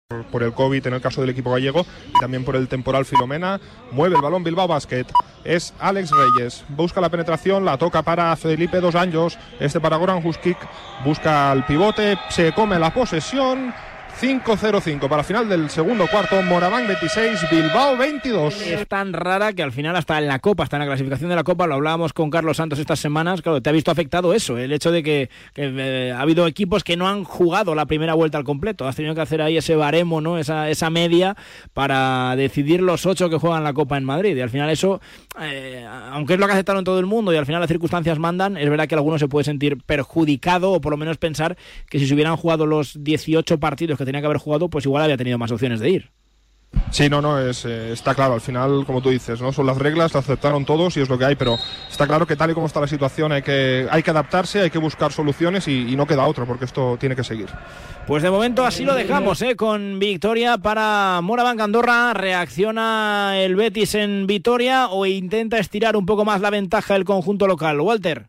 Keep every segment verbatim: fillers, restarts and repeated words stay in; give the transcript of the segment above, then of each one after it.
por el COVID en el caso del equipo gallego y también por el temporal Filomena. Mueve el balón Bilbao Basket, es Alex Reyes, busca la penetración, la toca para Felipe Dos Anjos, este para Goran Huskic, busca el pivote, se come la posesión. cinco cero cinco para final del segundo cuarto. Moraván veintiséis, Bilbao veintidós. Es tan rara que al final hasta en la Copa, hasta en la clasificación de la Copa, lo hablábamos con Carlos Santos estas semanas, claro, te ha visto afectado eso, el hecho de que, que eh, ha habido equipos que no han jugado la primera vuelta al completo, has tenido que hacer ahí ese baremo, ¿no? esa, esa media para decidir los ocho que juegan la Copa en Madrid, y al final eso, eh, aunque es lo que aceptaron todo el mundo y al final las circunstancias mandan, es verdad que alguno se puede sentir perjudicado o por lo menos pensar que si se hubieran jugado los dieciocho partidos que tenía que haber jugado, pues igual había tenido más opciones de ir. Sí, no, no, es, eh, está claro, al final, como tú dices, ¿no? Son las reglas, las aceptaron todos y es lo que hay, pero está claro que tal y como está la situación hay que, hay que adaptarse, hay que buscar soluciones y, y no queda otra, porque esto tiene que seguir. Pues de momento así lo dejamos, ¿eh? Con victoria para Moraván Andorra. ¿Reacciona el Betis en Vitoria o intenta estirar un poco más la ventaja del conjunto local? Walter.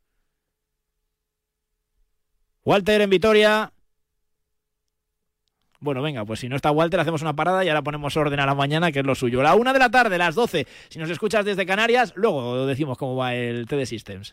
Walter en Vitoria. Bueno, venga, pues si no está Walter, hacemos una parada y ahora ponemos orden a la mañana, que es lo suyo. La una de la tarde, las doce. Si nos escuchas desde Canarias, luego decimos cómo va el T D Systems.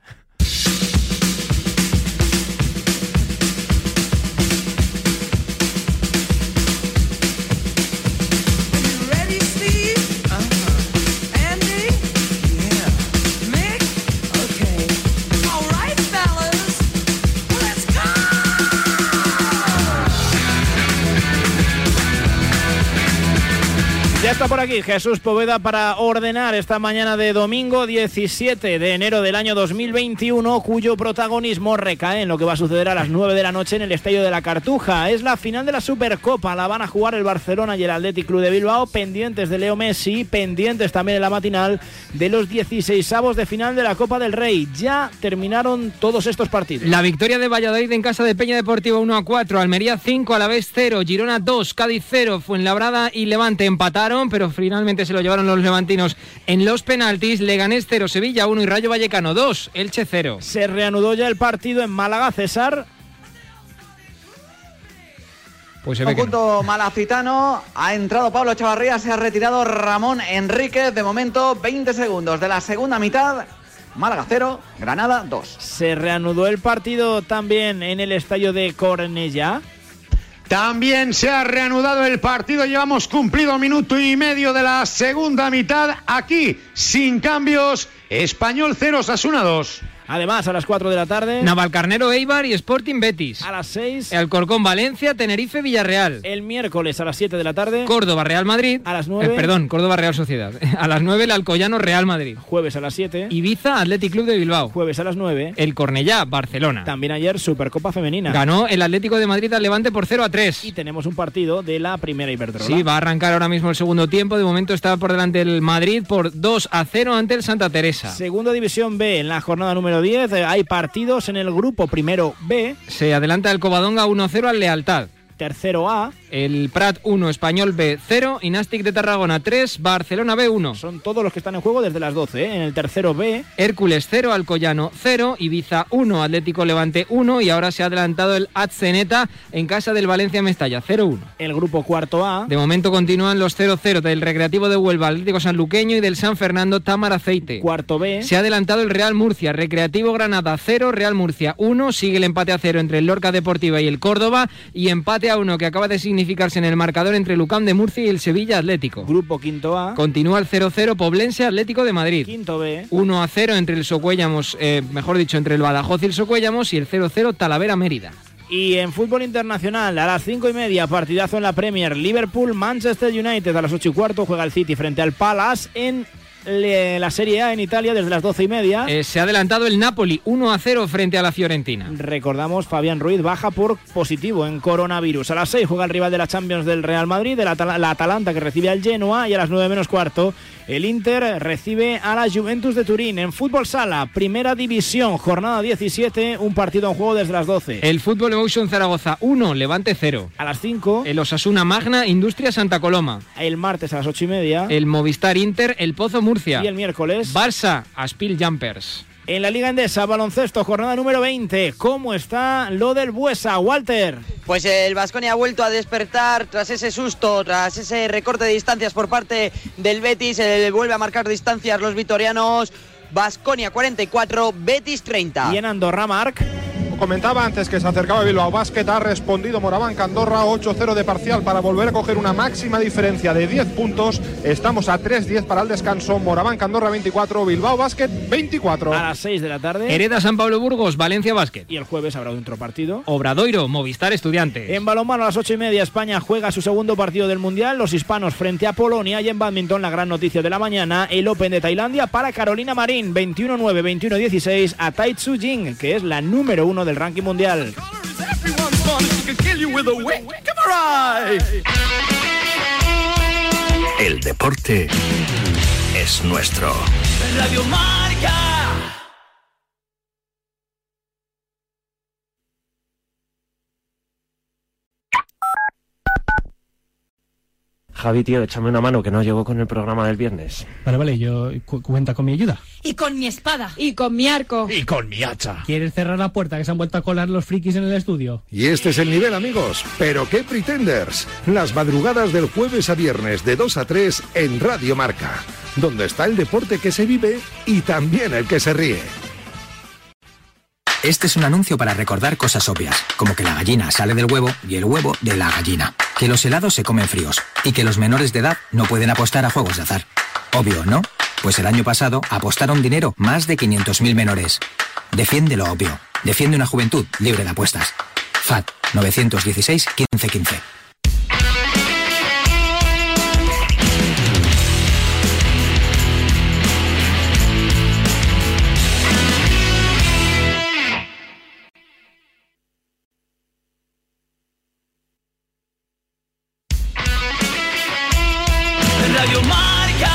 Ya está por aquí Jesús Poveda para ordenar esta mañana de domingo diecisiete de enero del año dos mil veintiuno, cuyo protagonismo recae en lo que va a suceder a las nueve de la noche en el Estadio de la Cartuja. Es la final de la Supercopa, la van a jugar el Barcelona y el Athletic Club de Bilbao, pendientes de Leo Messi, pendientes también en la matinal de los dieciseisavos de final de la Copa del Rey. Ya terminaron todos estos partidos. La victoria de Valladolid en casa de Peña Deportiva uno a cuatro, Almería cinco, Alavés cero, Girona dos, Cádiz cero, Fuenlabrada y Levante empataron, pero finalmente se lo llevaron los levantinos en los penaltis. Leganés cero, Sevilla uno y Rayo Vallecano dos, Elche cero. Se reanudó ya el partido en Málaga, César. Pues se ve conjunto que no. Malacitano, ha entrado Pablo Chavarría, se ha retirado Ramón Enríquez. De momento, veinte segundos de la segunda mitad. Málaga cero, Granada dos. Se reanudó el partido también en el estadio de Cornellá. También se ha reanudado el partido, llevamos cumplido minuto y medio de la segunda mitad, aquí sin cambios, Español cero, Osasuna dos. Además, a las cuatro de la tarde, Navalcarnero Eibar y Sporting Betis. A las seis, Alcorcón Valencia, Tenerife Villarreal. El miércoles a las siete de la tarde, Córdoba Real Madrid. A las nueve, eh, perdón, Córdoba Real Sociedad. A las nueve el Alcoyano Real Madrid. Jueves a las siete, Ibiza Athletic Club de Bilbao. Jueves a las nueve, el Cornellá Barcelona. También ayer Supercopa Femenina. Ganó el Atlético de Madrid al Levante por cero a tres. Y tenemos un partido de la primera Iberdrola. Sí, va a arrancar ahora mismo el segundo tiempo. De momento está por delante el Madrid por dos a cero ante el Santa Teresa. Segunda División B en la jornada número diez. Hay partidos en el grupo primero B. Se adelanta el Covadonga uno cero al Lealtad. Tercero A. El Prat uno, Español B cero, y Nastic de Tarragona tres, Barcelona B uno. Son todos los que están en juego desde las doce, ¿eh? En el tercero B. Hércules cero, Alcoyano cero, Ibiza uno, Atlético Levante uno, y ahora se ha adelantado el Atzeneta en casa del Valencia Mestalla cero uno. El grupo cuarto A. De momento continúan los cero cero del Recreativo de Huelva, Atlético Sanluqueño y del San Fernando Támara Aceite. Cuarto B. Se ha adelantado el Real Murcia, Recreativo Granada cero, Real Murcia uno, sigue el empate a cero entre el Lorca Deportiva y el Córdoba, y empate a uno que acaba de significarse en el marcador entre el U C A M de Murcia y el Sevilla Atlético. Grupo quinto A. Continúa el cero cero Poblense Atlético de Madrid. Quinto B. uno a cero entre el Socuéllamos, eh, mejor dicho, entre el Badajoz y el Socuéllamos, y el cero cero Talavera Mérida. Y en fútbol internacional, a las cinco y media, partidazo en la Premier. Liverpool, Manchester United. A las ocho y cuarto juega el City frente al Palace en la Serie A en Italia desde las doce y media. Eh, se ha adelantado el Napoli uno a cero frente a la Fiorentina. Recordamos, Fabián Ruiz baja por positivo en coronavirus. A las seis juega el rival de la Champions del Real Madrid, el Atal- la Atalanta, que recibe al Genoa, y a las nueve menos cuarto el Inter recibe a la Juventus de Turín. En fútbol sala, primera división, jornada diecisiete, un partido en juego desde las doce. El Fútbol Emotion Zaragoza uno, Levante cero. A las cinco el Osasuna Magna Industria Santa Coloma. El martes a las ocho y media el Movistar Inter El Pozo Murcia. Y el miércoles Barça Aspil Jumpers. En la Liga Endesa, baloncesto, jornada número veinte. ¿Cómo está lo del Buesa, Walter? Pues el Baskonia ha vuelto a despertar tras ese susto, tras ese recorte de distancias por parte del Betis. Se vuelve a marcar distancias los vitorianos. Baskonia cuarenta y cuatro, Betis treinta. Y en Andorra, Marc. Comentaba antes que se acercaba Bilbao Basket, ha respondido Moraván Andorra, ocho cero de parcial para volver a coger una máxima diferencia de diez puntos. Estamos a tres diez para el descanso. Moraván Andorra veinticuatro, Bilbao Basket veinticuatro. A las seis de la tarde. Hereda San Pablo Burgos, Valencia Basket. Y el jueves habrá otro partido. Obradoiro, Movistar Estudiantes. En balonmano a las ocho y media, España juega su segundo partido del Mundial, los hispanos frente a Polonia. Y en badminton, la gran noticia de la mañana, el Open de Tailandia para Carolina Marín, veintiuno nueve, veintiuno dieciséis a Tai Tzu Ying, que es la número uno del ranking mundial. El deporte es nuestro. Radio Marca. Javi, tío, échame una mano, que no llego con el programa del viernes. Vale, vale, yo cu- cuenta con mi ayuda. Y con mi espada. Y con mi arco. Y con mi hacha. ¿Quieres cerrar la puerta, que se han vuelto a colar los frikis en el estudio? Y este es el nivel, amigos. ¿Pero qué pretenders? Las madrugadas del jueves a viernes de dos a tres en Radio Marca, donde está el deporte que se vive y también el que se ríe. Este es un anuncio para recordar cosas obvias, como que la gallina sale del huevo y el huevo de la gallina, que los helados se comen fríos y que los menores de edad no pueden apostar a juegos de azar. Obvio, ¿no? Pues el año pasado apostaron dinero más de quinientos mil menores. Defiende lo obvio. Defiende una juventud libre de apuestas. F A T nueve uno seis, quince quince. Radio Marca.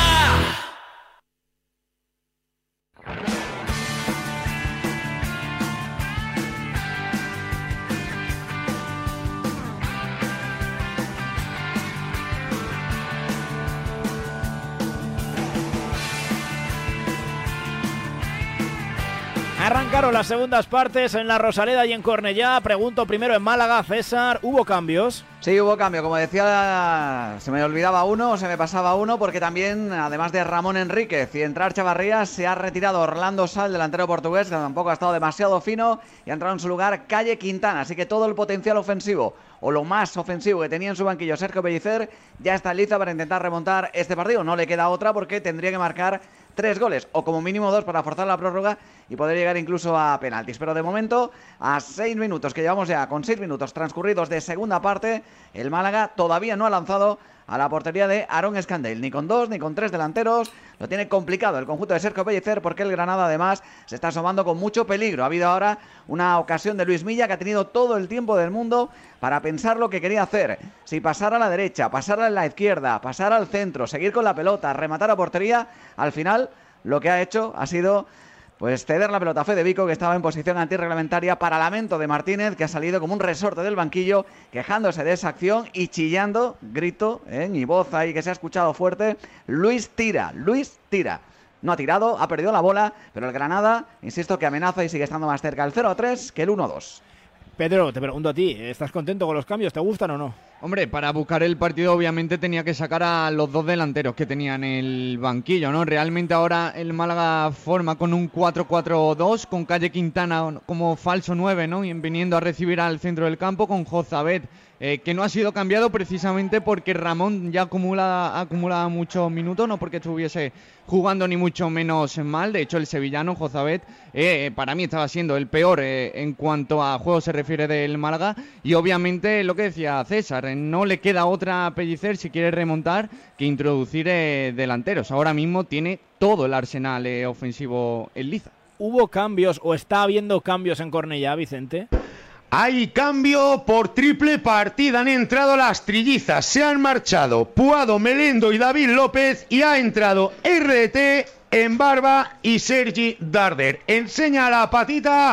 Arrancaron las segundas partes en la Rosaleda y en Cornellá. Pregunto primero en Málaga, César, ¿hubo cambios? Sí, hubo cambio. Como decía, se me olvidaba uno, se me pasaba uno, porque también, además de Ramón Enríquez y entrar Chavarría, se ha retirado Orlando Sal, delantero portugués, que tampoco ha estado demasiado fino, y ha entrado en su lugar Calle Quintana. Así que todo el potencial ofensivo, o lo más ofensivo que tenía en su banquillo Sergio Pellicer, ya está listo para intentar remontar este partido. No le queda otra, porque tendría que marcar tres goles, o como mínimo dos, para forzar la prórroga y poder llegar incluso a penaltis. Pero de momento, a seis minutos, que llevamos ya con seis minutos transcurridos de segunda parte, el Málaga todavía no ha lanzado a la portería de Aaron Escandell, ni con dos ni con tres delanteros. Lo tiene complicado el conjunto de Sergio Pellicer, porque el Granada además se está asomando con mucho peligro. Ha habido ahora una ocasión de Luis Milla, que ha tenido todo el tiempo del mundo para pensar lo que quería hacer. Si pasar a la derecha, pasar a la izquierda, pasar al centro, seguir con la pelota, rematar a portería, al final lo que ha hecho ha sido pues ceder la pelota a Fede Vico, que estaba en posición antirreglamentaria, para lamento de Martínez, que ha salido como un resorte del banquillo, quejándose de esa acción y chillando, grito, ¿eh? y voz ahí que se ha escuchado fuerte: Luis tira, Luis tira. No ha tirado, ha perdido la bola, pero el Granada, insisto, que amenaza y sigue estando más cerca el cero a tres que el uno a dos. Pedro, te pregunto a ti, ¿estás contento con los cambios? ¿Te gustan o no? Hombre, para buscar el partido obviamente tenía que sacar a los dos delanteros que tenía en el banquillo, ¿no? Realmente ahora el Málaga forma con un cuatro cuatro dos, con Calle Quintana como falso nueve, ¿no? Y viniendo a recibir al centro del campo con Jozabet, eh, que no ha sido cambiado precisamente porque Ramón ya acumula, acumula muchos minutos, no porque estuviese jugando ni mucho menos mal. De hecho, el sevillano Jozabet eh, para mí estaba siendo el peor eh, en cuanto a juego se refiere del Málaga, y obviamente lo que decía César, eh, no le queda otra a Pellicer, si quiere remontar, que introducir eh, delanteros. Ahora mismo tiene todo el arsenal eh, ofensivo en liza. ¿Hubo cambios o está habiendo cambios en Cornellá, Vicente? Hay cambio por triple partida. Han entrado las trillizas, se han marchado Puado, Melendo y David López, y ha entrado R D T en barba y Sergi Darder. Enseña la patita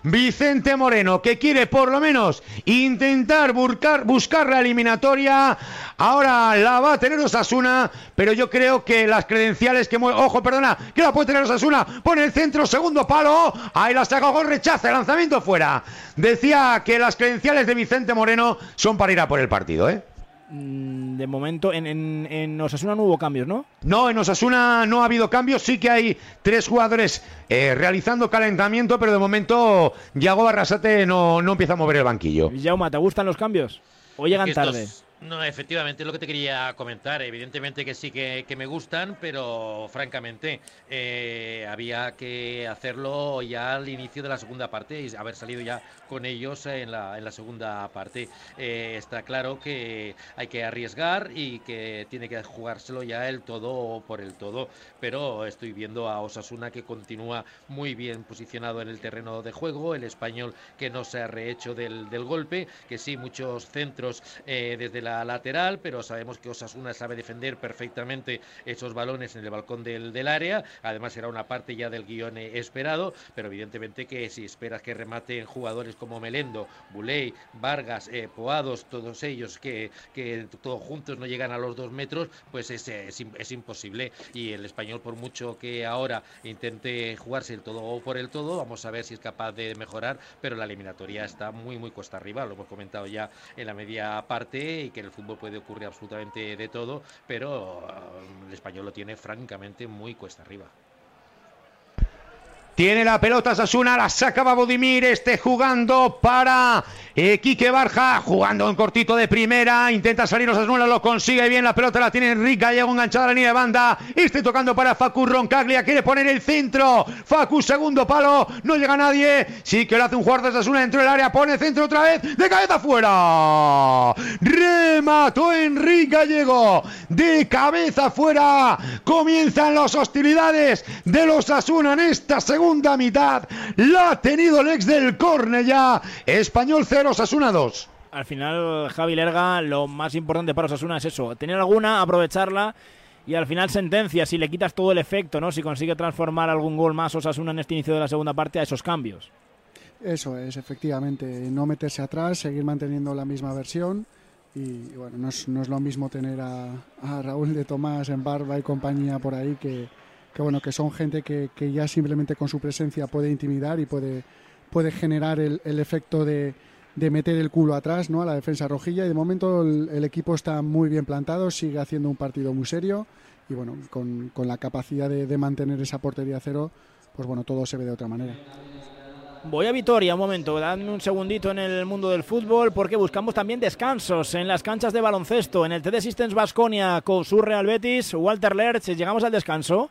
Vicente Moreno, que quiere por lo menos intentar buscar, buscar la eliminatoria. Ahora la va a tener Osasuna, pero yo creo que las credenciales que mueve, ojo, perdona, que la puede tener Osasuna, pone el centro, segundo palo, ahí la saca, gol, rechaza, el lanzamiento fuera. Decía que las credenciales de Vicente Moreno son para ir a por el partido, ¿eh? De momento, en, en, en Osasuna no hubo cambios, ¿no? No, en Osasuna no ha habido cambios. Sí que hay tres jugadores eh, realizando calentamiento, pero de momento Yago Arrasate no, no empieza a mover el banquillo. Jaume, ¿te gustan los cambios? ¿O llegan tarde? Estos... No, efectivamente, es lo que te quería comentar. Evidentemente que sí que, que me gustan, pero francamente eh, había que hacerlo ya al inicio de la segunda parte y haber salido ya con ellos en la, en la segunda parte. Eh, está claro que hay que arriesgar y que tiene que jugárselo ya el todo por el todo, pero estoy viendo a Osasuna que continúa muy bien posicionado en el terreno de juego, el Español que no se ha rehecho del, del golpe, que sí, muchos centros eh, desde la la lateral, pero sabemos que Osasuna sabe defender perfectamente esos balones en el balcón del, del área. Además será una parte ya del guión eh, esperado, pero evidentemente que si esperas que rematen jugadores como Melendo, Buley, Vargas, eh, Poados, todos ellos que, que todos juntos no llegan a los dos metros, pues es, es, es imposible. Y el Español, por mucho que ahora intente jugarse el todo por el todo, vamos a ver si es capaz de mejorar, pero la eliminatoria está muy muy cuesta arriba, lo hemos comentado ya en la media parte, y que en el fútbol puede ocurrir absolutamente de todo, pero uh, el Español lo tiene francamente muy cuesta arriba. Tiene la pelota Osasuna, la sacaba Budimir, este jugando para eh, Quique Barja, jugando en cortito de primera, intenta salir Osasuna, lo consigue bien, la pelota la tiene Enrique Gallego, enganchada a la línea de banda, este tocando para Facu Roncaglia, quiere poner el centro, Facu segundo palo, no llega nadie, sí que lo hace un jugador de Osasuna dentro del área, pone centro otra vez, de cabeza fuera, remató Enrique Gallego, de cabeza fuera, comienzan las hostilidades de los Osasuna en esta segunda Segunda mitad, la ha tenido el ex del Cornellá. Español cero, Osasuna dos. Al final, Javi Lerga, lo más importante para Osasuna es eso, tener alguna, aprovecharla y al final sentencia, si le quitas todo el efecto, ¿no? Si consigue transformar algún gol más Osasuna en este inicio de la segunda parte a esos cambios. Eso es, efectivamente, no meterse atrás, seguir manteniendo la misma versión. Y bueno, no es, no es lo mismo tener a, a Raúl de Tomás en Barba y compañía por ahí que... que bueno, que son gente que, que ya simplemente con su presencia puede intimidar y puede, puede generar el, el efecto de, de meter el culo atrás, ¿no?, a la defensa rojilla, y de momento el, el equipo está muy bien plantado, sigue haciendo un partido muy serio y bueno, con, con la capacidad de, de mantener esa portería cero, pues bueno, todo se ve de otra manera. Voy a Vitoria un momento, dadme un segundito en el mundo del fútbol, porque buscamos también descansos en las canchas de baloncesto, en el T D Systems Baskonia con su Real Betis. Walter Lerch, ¿llegamos al descanso?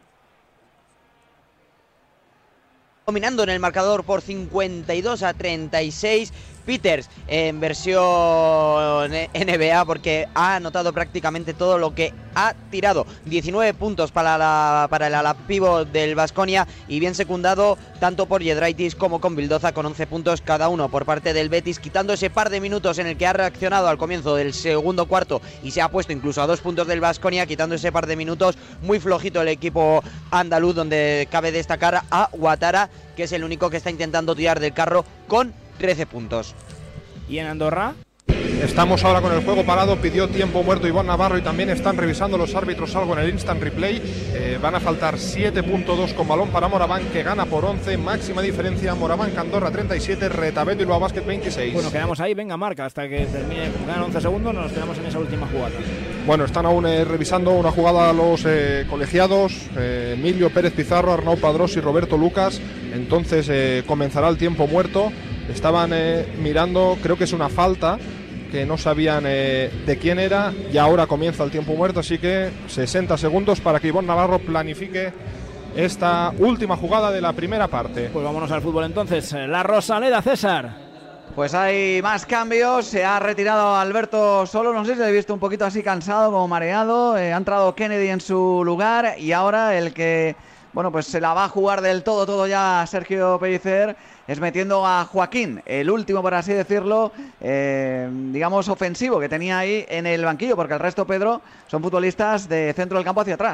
Dominando en el marcador por cincuenta y dos a treinta y seis. Peters en versión N B A, porque ha anotado prácticamente todo lo que ha tirado. diecinueve puntos para, la, para el ala pívot del Baskonia, y bien secundado tanto por Giedraitis como con Bildoza, con once puntos cada uno por parte del Betis, quitando ese par de minutos en el que ha reaccionado al comienzo del segundo cuarto y se ha puesto incluso a dos puntos del Baskonia, quitando ese par de minutos muy flojito el equipo andaluz, donde cabe destacar a Ouattara, que es el único que está intentando tirar del carro con trece puntos. ¿Y en Andorra? Estamos ahora con el juego parado, pidió tiempo muerto Iván Navarro y también están revisando los árbitros algo en el instant replay. Eh, van a faltar siete punto dos con balón para Moraván, que gana por once, máxima diferencia Moraván Andorra treinta y siete, Retabet Bilbao Basket veintiséis. Bueno, quedamos ahí, venga, marca, hasta que termine, como quedan once segundos, nos quedamos en esa última jugada. Bueno, están aún eh, revisando una jugada los eh, colegiados, eh, Emilio Pérez Pizarro, Arnau Padrós y Roberto Lucas. Entonces eh, comenzará el tiempo muerto. Estaban eh, mirando, creo que es una falta, que no sabían eh, de quién era, y ahora comienza el tiempo muerto, así que sesenta segundos para que Iván Navarro planifique esta última jugada de la primera parte. Pues vámonos al fútbol entonces. La Rosaleda, César. Pues hay más cambios, se ha retirado Alberto Solo, no sé si le he visto un poquito así cansado, como mareado, eh, ha entrado Kennedy en su lugar, y ahora el que, bueno, pues se la va a jugar del todo, todo ya Sergio Pellicer, es metiendo a Joaquín, el último, por así decirlo, eh, digamos ofensivo que tenía ahí en el banquillo, porque el resto, Pedro, son futbolistas de centro del campo hacia atrás.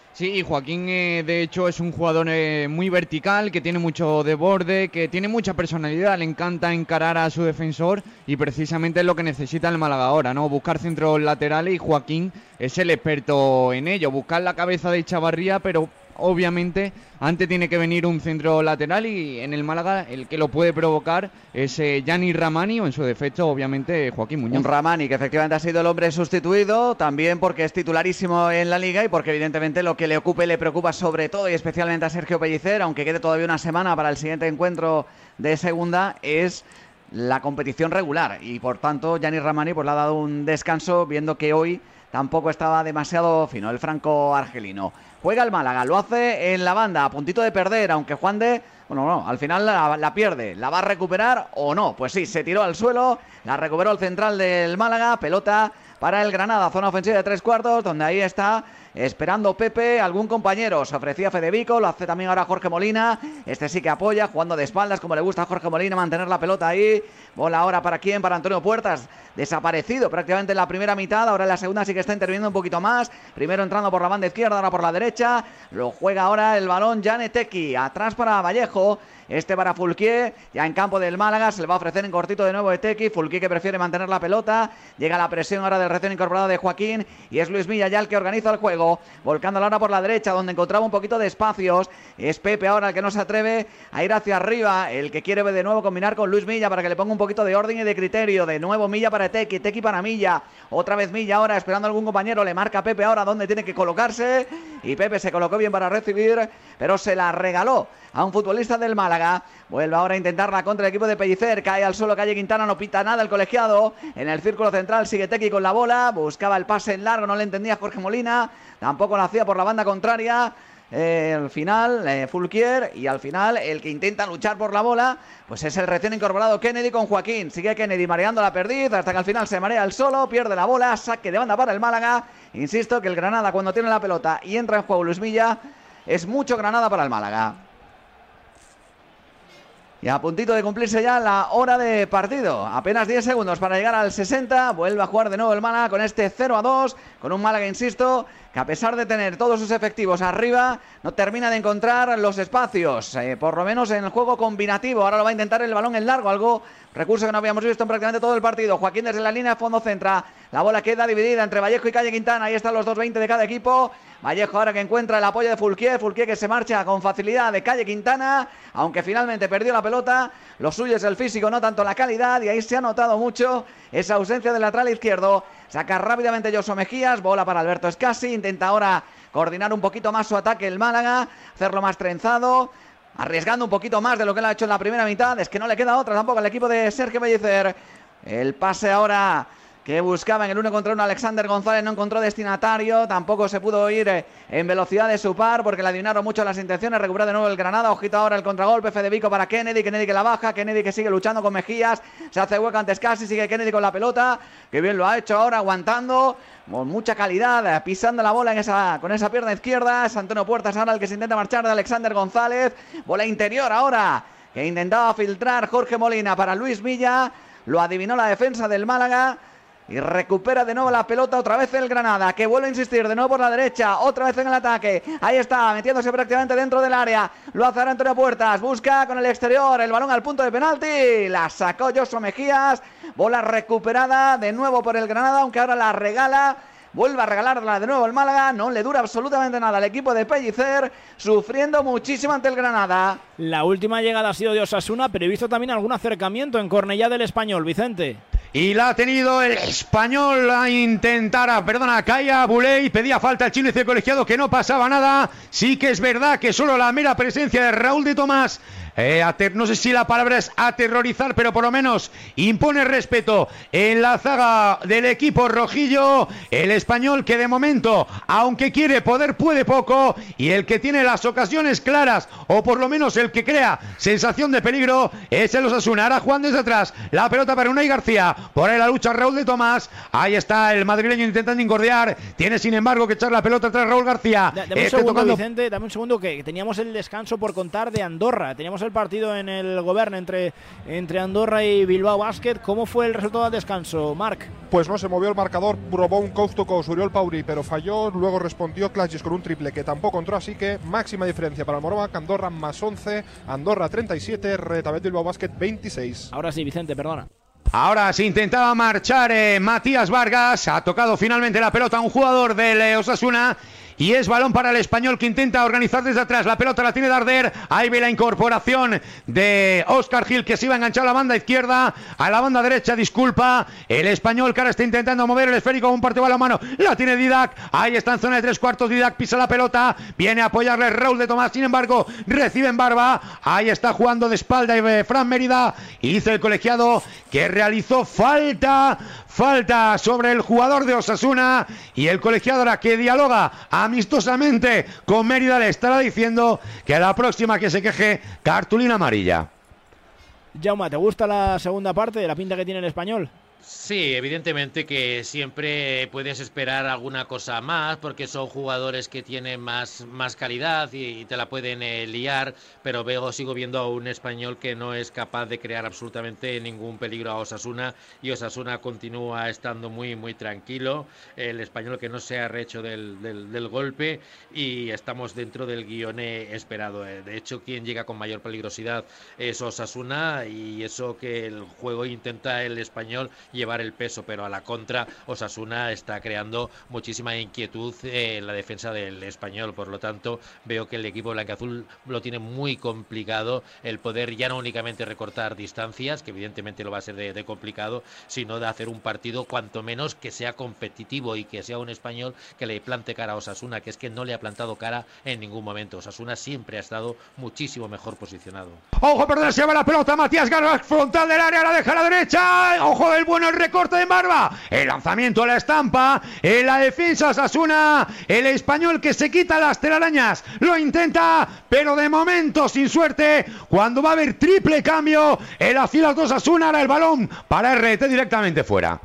Sí, y Joaquín eh, de hecho es un jugador eh, muy vertical, que tiene mucho de borde, que tiene mucha personalidad, le encanta encarar a su defensor y precisamente es lo que necesita el Málaga ahora, ¿no? Buscar centros laterales y Joaquín es el experto en ello, buscar la cabeza de Chavarría, pero obviamente antes tiene que venir un centro lateral y en el Málaga el que lo puede provocar es eh, Gianni Ramani o en su defecto obviamente Joaquín Muñoz. Un Ramani que efectivamente ha sido el hombre sustituido, también porque es titularísimo en la Liga y porque evidentemente lo que le ocupe le preocupa sobre todo y especialmente a Sergio Pellicer, aunque quede todavía una semana para el siguiente encuentro de segunda, es la competición regular y por tanto Gianni Ramani pues le ha dado un descanso viendo que hoy tampoco estaba demasiado fino el franco argelino. Juega el Málaga, lo hace en la banda, a puntito de perder, aunque Juan de... Bueno, no, al final la, la pierde. ¿La va a recuperar o no? Pues sí, se tiró al suelo, la recuperó el central del Málaga, pelota para el Granada, zona ofensiva de tres cuartos, donde ahí está esperando Pepe, algún compañero, se ofrecía Fedevico, lo hace también ahora Jorge Molina, este sí que apoya, jugando de espaldas, como le gusta a Jorge Molina, mantener la pelota ahí, bola ahora para quién, para Antonio Puertas, desaparecido prácticamente en la primera mitad, ahora en la segunda sí que está interviniendo un poquito más, primero entrando por la banda izquierda, ahora por la derecha, lo juega ahora el balón Janeteki, atrás para Vallejo, este para Fulquier, ya en campo del Málaga, se le va a ofrecer en cortito de nuevo Eteki, Fulquier que prefiere mantener la pelota, llega la presión ahora del recién incorporado de Joaquín, y es Luis Milla ya el que organiza el juego, volcándola ahora por la derecha, donde encontraba un poquito de espacios, es Pepe ahora el que no se atreve a ir hacia arriba, el que quiere de nuevo combinar con Luis Milla para que le ponga un poquito de orden y de criterio, de nuevo Milla para Eteki, Eteki para Milla, otra vez Milla ahora esperando a algún compañero, le marca Pepe ahora donde tiene que colocarse, y Pepe se colocó bien para recibir, pero se la regaló a un futbolista del Málaga. Vuelve ahora a intentarla contra el equipo de Pellicer, cae al suelo Calle Quintana, no pita nada el colegiado, en el círculo central sigue Tequi con la bola, buscaba el pase en largo, no le entendía Jorge Molina, tampoco lo hacía por la banda contraria. Eh, al final eh, Fulquier, y al final el que intenta luchar por la bola pues es el recién incorporado Kennedy con Joaquín, sigue Kennedy mareando la perdiz hasta que al final se marea el solo, pierde la bola, saque de banda para el Málaga. Insisto que el Granada cuando tiene la pelota y entra en juego Luis Milla es mucho Granada para el Málaga. Y a puntito de cumplirse ya la hora de partido. Apenas diez segundos para llegar al sesenta. Vuelve a jugar de nuevo el Málaga con este cero a dos. Con un Málaga, insisto, que a pesar de tener todos sus efectivos arriba, no termina de encontrar los espacios. Eh, por lo menos en el juego combinativo. Ahora lo va a intentar el balón en largo. Algo, recurso que no habíamos visto en prácticamente todo el partido. Joaquín desde la línea de fondo centra. La bola queda dividida entre Vallejo y Calle Quintana. Ahí están los dos veinte de cada equipo. Vallejo ahora que encuentra el apoyo de Fulquier, Fulquier que se marcha con facilidad de Calle Quintana, aunque finalmente perdió la pelota. Lo suyo es el físico, no tanto la calidad, y ahí se ha notado mucho esa ausencia del lateral izquierdo. Saca rápidamente Josu Mejías, bola para Alberto Escasi, intenta ahora coordinar un poquito más su ataque el Málaga, hacerlo más trenzado, arriesgando un poquito más de lo que él ha hecho en la primera mitad. Es que no le queda otra tampoco al equipo de Sergio Pellicer. El pase ahora que buscaba en el uno contra uno Alexander González, no encontró destinatario, tampoco se pudo ir en velocidad de su par porque le adivinaron mucho las intenciones. Recupera de nuevo el Granada, ojito ahora el contragolpe, Fedevico para Kennedy, Kennedy que la baja, Kennedy que sigue luchando con Mejías, se hace hueca antes casi, sigue Kennedy con la pelota, que bien lo ha hecho ahora, aguantando con mucha calidad, pisando la bola en esa, con esa pierna izquierda. Es Antonio Puertas ahora el que se intenta marchar de Alexander González, bola interior ahora que intentaba filtrar Jorge Molina para Luis Milla, lo adivinó la defensa del Málaga. Y recupera de nuevo la pelota otra vez el Granada, que vuelve a insistir de nuevo por la derecha, otra vez en el ataque. Ahí está, metiéndose prácticamente dentro del área. Lo hace ahora Antonio Puertas, busca con el exterior el balón al punto de penalti. La sacó Josu Mejías, bola recuperada de nuevo por el Granada, aunque ahora la regala. Vuelve a regalarla de nuevo el Málaga, no le dura absolutamente nada al equipo de Pellicer, sufriendo muchísimo ante el Granada. La última llegada ha sido de Osasuna, pero he visto también algún acercamiento en Cornellá del Español, Vicente. Y la ha tenido el Español a intentar, a, perdona, Kaya Buley, pedía falta el chino y el colegiado, que no pasaba nada. Sí que es verdad que solo la mera presencia de Raúl de Tomás, eh, ater, no sé si la palabra es aterrorizar, pero por lo menos impone respeto en la zaga del equipo rojillo. El Español que de momento, aunque quiere poder, puede poco, y el que tiene las ocasiones claras, o por lo menos el que crea sensación de peligro, es el Osasuna. Ahora Juan desde atrás, la pelota para Unai García. García. Por ahí la lucha Raúl de Tomás. Ahí está el madrileño intentando incordiar. Tiene sin embargo que echar la pelota tras Raúl García. Da, dame un este segundo, tocando... Vicente, dame un segundo que teníamos el descanso por contar de Andorra. Teníamos el partido en el Govern entre, entre Andorra y Bilbao Basket. ¿Cómo fue el resultado del descanso, Marc? Pues no se movió el marcador, probó un coast to coast Uriol Pauri, pero falló. Luego respondió Clasgis con un triple que tampoco entró, así que máxima diferencia para el Morovac. Andorra más once, Andorra treinta y siete, Retabet Bilbao Basket veintiséis. Ahora sí, Vicente, perdona. Ahora se intentaba marchar eh, Matías Vargas. Ha tocado finalmente la pelota a un jugador del eh, Osasuna. Y es balón para el Español, que intenta organizar desde atrás. La pelota la tiene Darder. Ahí ve la incorporación de Óscar Gil, que se iba a enganchar a la banda izquierda. A la banda derecha, disculpa. El Español, que ahora está intentando mover el esférico con un partido a la mano. La tiene Didac. Ahí está en zona de tres cuartos. Didac pisa la pelota. Viene a apoyarle Raúl de Tomás. Sin embargo, recibe en barba. Ahí está jugando de espalda y Fran Mérida. Y dice el colegiado que realizó falta. Falta sobre el jugador de Osasuna. Y el colegiado ahora, que dialoga amistosamente con Mérida, le estará diciendo que a la próxima que se queje, cartulina amarilla. Jaume, ¿te gusta la segunda parte de la pinta que tiene el Español? Sí, evidentemente que siempre puedes esperar alguna cosa más porque son jugadores que tienen más, más calidad y, y te la pueden eh, liar, pero veo, sigo viendo a un Español que no es capaz de crear absolutamente ningún peligro a Osasuna, y Osasuna continúa estando muy muy tranquilo. El Español que no se ha rehecho del, del, del golpe, y estamos dentro del guión eh, esperado. Eh. De hecho, quien llega con mayor peligrosidad es Osasuna, y eso que el juego intenta el Español llevar el peso, pero a la contra Osasuna está creando muchísima inquietud en la defensa del Español. Por lo tanto, veo que el equipo blanquiazul lo tiene muy complicado el poder ya no únicamente recortar distancias, que evidentemente lo va a ser de, de complicado, sino de hacer un partido cuanto menos que sea competitivo y que sea un Español que le plante cara a Osasuna, que es que no le ha plantado cara en ningún momento. Osasuna siempre ha estado muchísimo mejor posicionado. Ojo, perdón, se lleva la pelota Matías Garras, frontal del área, la deja a la derecha. Ojo del bueno, el recorte de barba, el lanzamiento a la estampa, en la defensa Osasuna, el Español que se quita las telarañas, lo intenta, pero de momento sin suerte. Cuando va a haber triple cambio en las filas de Osasuna, ahora el balón para R T directamente fuera.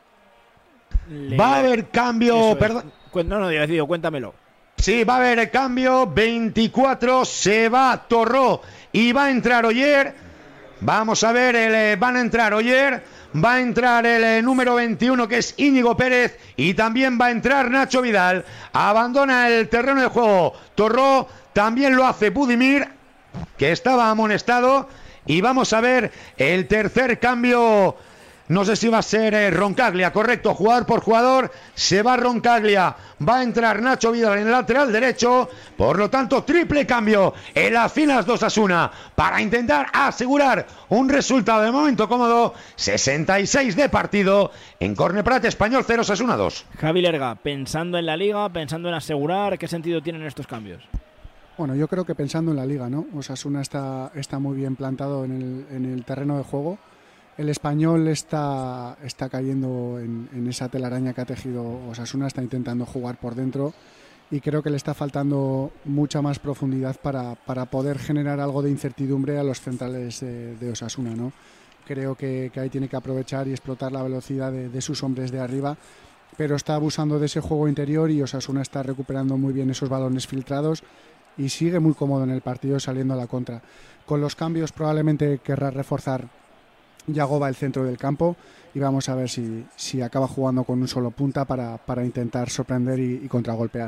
Le... Va a haber cambio, perdón. No, no, decido, cuéntamelo. Sí, va a haber cambio, veinticuatro, se va Torró y va a entrar Oyer. Vamos a ver, el, van a entrar Oyer, va a entrar el eh, número veintiuno, que es Íñigo Pérez, y también va a entrar Nacho Vidal. Abandona el terreno de juego Torró, también lo hace Budimir, que estaba amonestado, y vamos a ver el tercer cambio. No sé si va a ser eh, Roncaglia, correcto, jugador por jugador, se va Roncaglia, va a entrar Nacho Vidal en el lateral derecho, por lo tanto triple cambio en las filas de Osasuna para intentar asegurar un resultado de momento cómodo. Sesenta y seis de partido en Corneprat, Español cero, Osasuna dos. Javi Lerga, pensando en la Liga, pensando en asegurar, ¿qué sentido tienen estos cambios? Bueno, yo creo que pensando en la Liga, ¿no? Osasuna está, está muy bien plantado en el, en el terreno de juego. El Español está, está cayendo en, en esa telaraña que ha tejido Osasuna, está intentando jugar por dentro, y creo que le está faltando mucha más profundidad para, para poder generar algo de incertidumbre a los centrales de, de Osasuna, ¿no? Creo que, que ahí tiene que aprovechar y explotar la velocidad de, de sus hombres de arriba, pero está abusando de ese juego interior, y Osasuna está recuperando muy bien esos balones filtrados y sigue muy cómodo en el partido saliendo a la contra. Con los cambios probablemente querrá reforzar Yagoba el centro del campo, y vamos a ver si, si acaba jugando con un solo punta para, para intentar sorprender y, y contragolpear.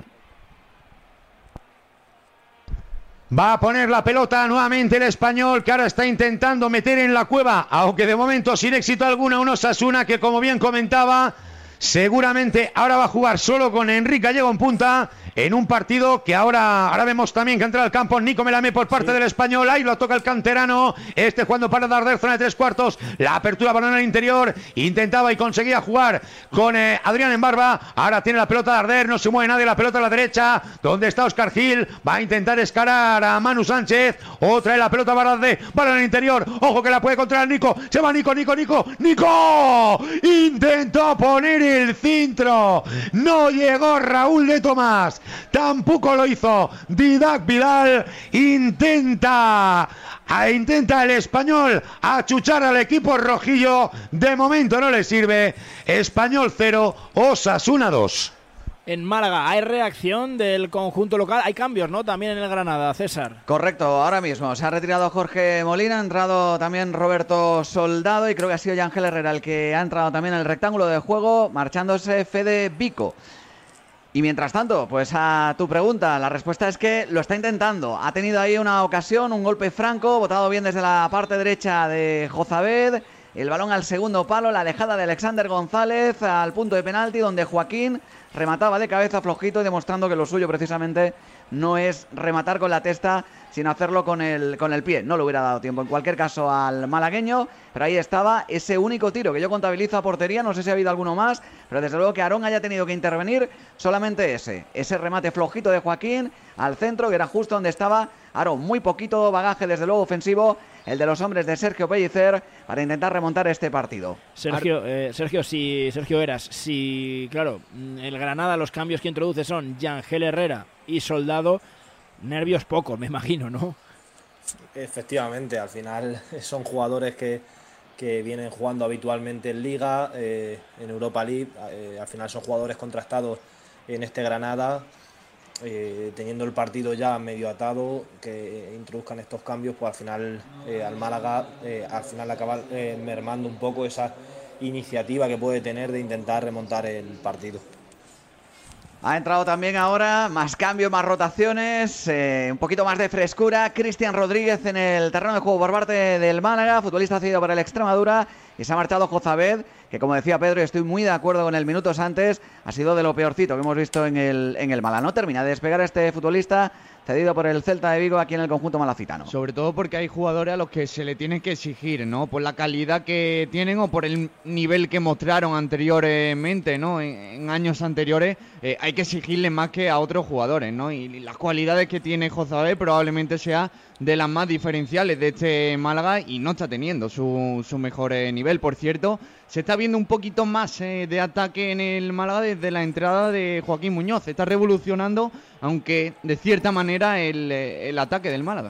Va a poner la pelota nuevamente el Español, que ahora está intentando meter en la cueva, aunque de momento sin éxito alguna, un Osasuna que, como bien comentaba, seguramente ahora va a jugar solo con Enrique Gallego en punta, en un partido que ahora, ahora vemos también que entra al campo Nico Melamé por parte sí. del Español. Ahí lo toca el canterano, este jugando para Darder, zona de tres cuartos, la apertura balón en el interior, intentaba y conseguía jugar con eh, Adrián en barba. Ahora tiene la pelota Darder, no se mueve nadie, la pelota a la derecha, donde está Óscar Gil, va a intentar escalar a Manu Sánchez, otra vez la pelota para Darder, balón en el interior, ojo que la puede controlar Nico, se va Nico, Nico, Nico, Nico, intentó poner el centro. No llegó Raúl de Tomás. Tampoco lo hizo Didac Vidal. Intenta, intenta el español achuchar al equipo rojillo. De momento no le sirve. Español cero, Osasuna dos. En Málaga hay reacción del conjunto local, hay cambios, ¿no? También en el Granada, César. Correcto, ahora mismo se ha retirado Jorge Molina, ha entrado también Roberto Soldado y creo que ha sido Ángel Herrera el que ha entrado también en el rectángulo de juego, marchándose Fede Vico. Y mientras tanto, pues a tu pregunta, la respuesta es que lo está intentando. Ha tenido ahí una ocasión, un golpe franco, botado bien desde la parte derecha de Jozabed. El balón al segundo palo, la dejada de Alexander González al punto de penalti donde Joaquín remataba de cabeza flojito y demostrando que lo suyo precisamente no es rematar con la testa, sino hacerlo con el, con el pie. No le hubiera dado tiempo en cualquier caso al malagueño, pero ahí estaba ese único tiro que yo contabilizo a portería. No sé si ha habido alguno más, pero desde luego que Aarón haya tenido que intervenir, solamente ese. Ese remate flojito de Joaquín al centro, que era justo donde estaba Aarón. Muy poquito bagaje desde luego ofensivo el de los hombres de Sergio Pellicer para intentar remontar este partido. Sergio, eh, Sergio, si Sergio Eras, si claro, el Granada los cambios que introduce son Yangel Herrera y Soldado, nervios pocos, me imagino, ¿no? Efectivamente, al final son jugadores que, que vienen jugando habitualmente en Liga, eh, en Europa League, eh, al final son jugadores contrastados en este Granada. Eh, teniendo el partido ya medio atado, que eh, introduzcan estos cambios, pues al final eh, al Málaga eh, al final acaba eh, mermando un poco esa iniciativa que puede tener de intentar remontar el partido. Ha entrado también ahora más cambios, más rotaciones, eh, un poquito más de frescura. Cristian Rodríguez en el terreno de juego por parte del Málaga, futbolista cedido por el Extremadura, y se ha marchado Jozabed, que como decía Pedro, y estoy muy de acuerdo con él minutos antes, ha sido de lo peorcito que hemos visto en el, en el Málaga. No termina de despegar este futbolista cedido por el Celta de Vigo aquí en el conjunto malacitano. Sobre todo porque hay jugadores a los que se le tiene que exigir, ¿no? Por la calidad que tienen o por el nivel que mostraron anteriormente, ¿no? En, en años anteriores eh, hay que exigirle más que a otros jugadores, ¿no? Y, y las cualidades que tiene Jozabed probablemente sea de las más diferenciales de este Málaga y no está teniendo su, su mejor eh, nivel. Por cierto, se está viendo un poquito más eh, de ataque en el Málaga desde la entrada de Joaquín Muñoz. Se está revolucionando, aunque de cierta manera, el, el ataque del Málaga.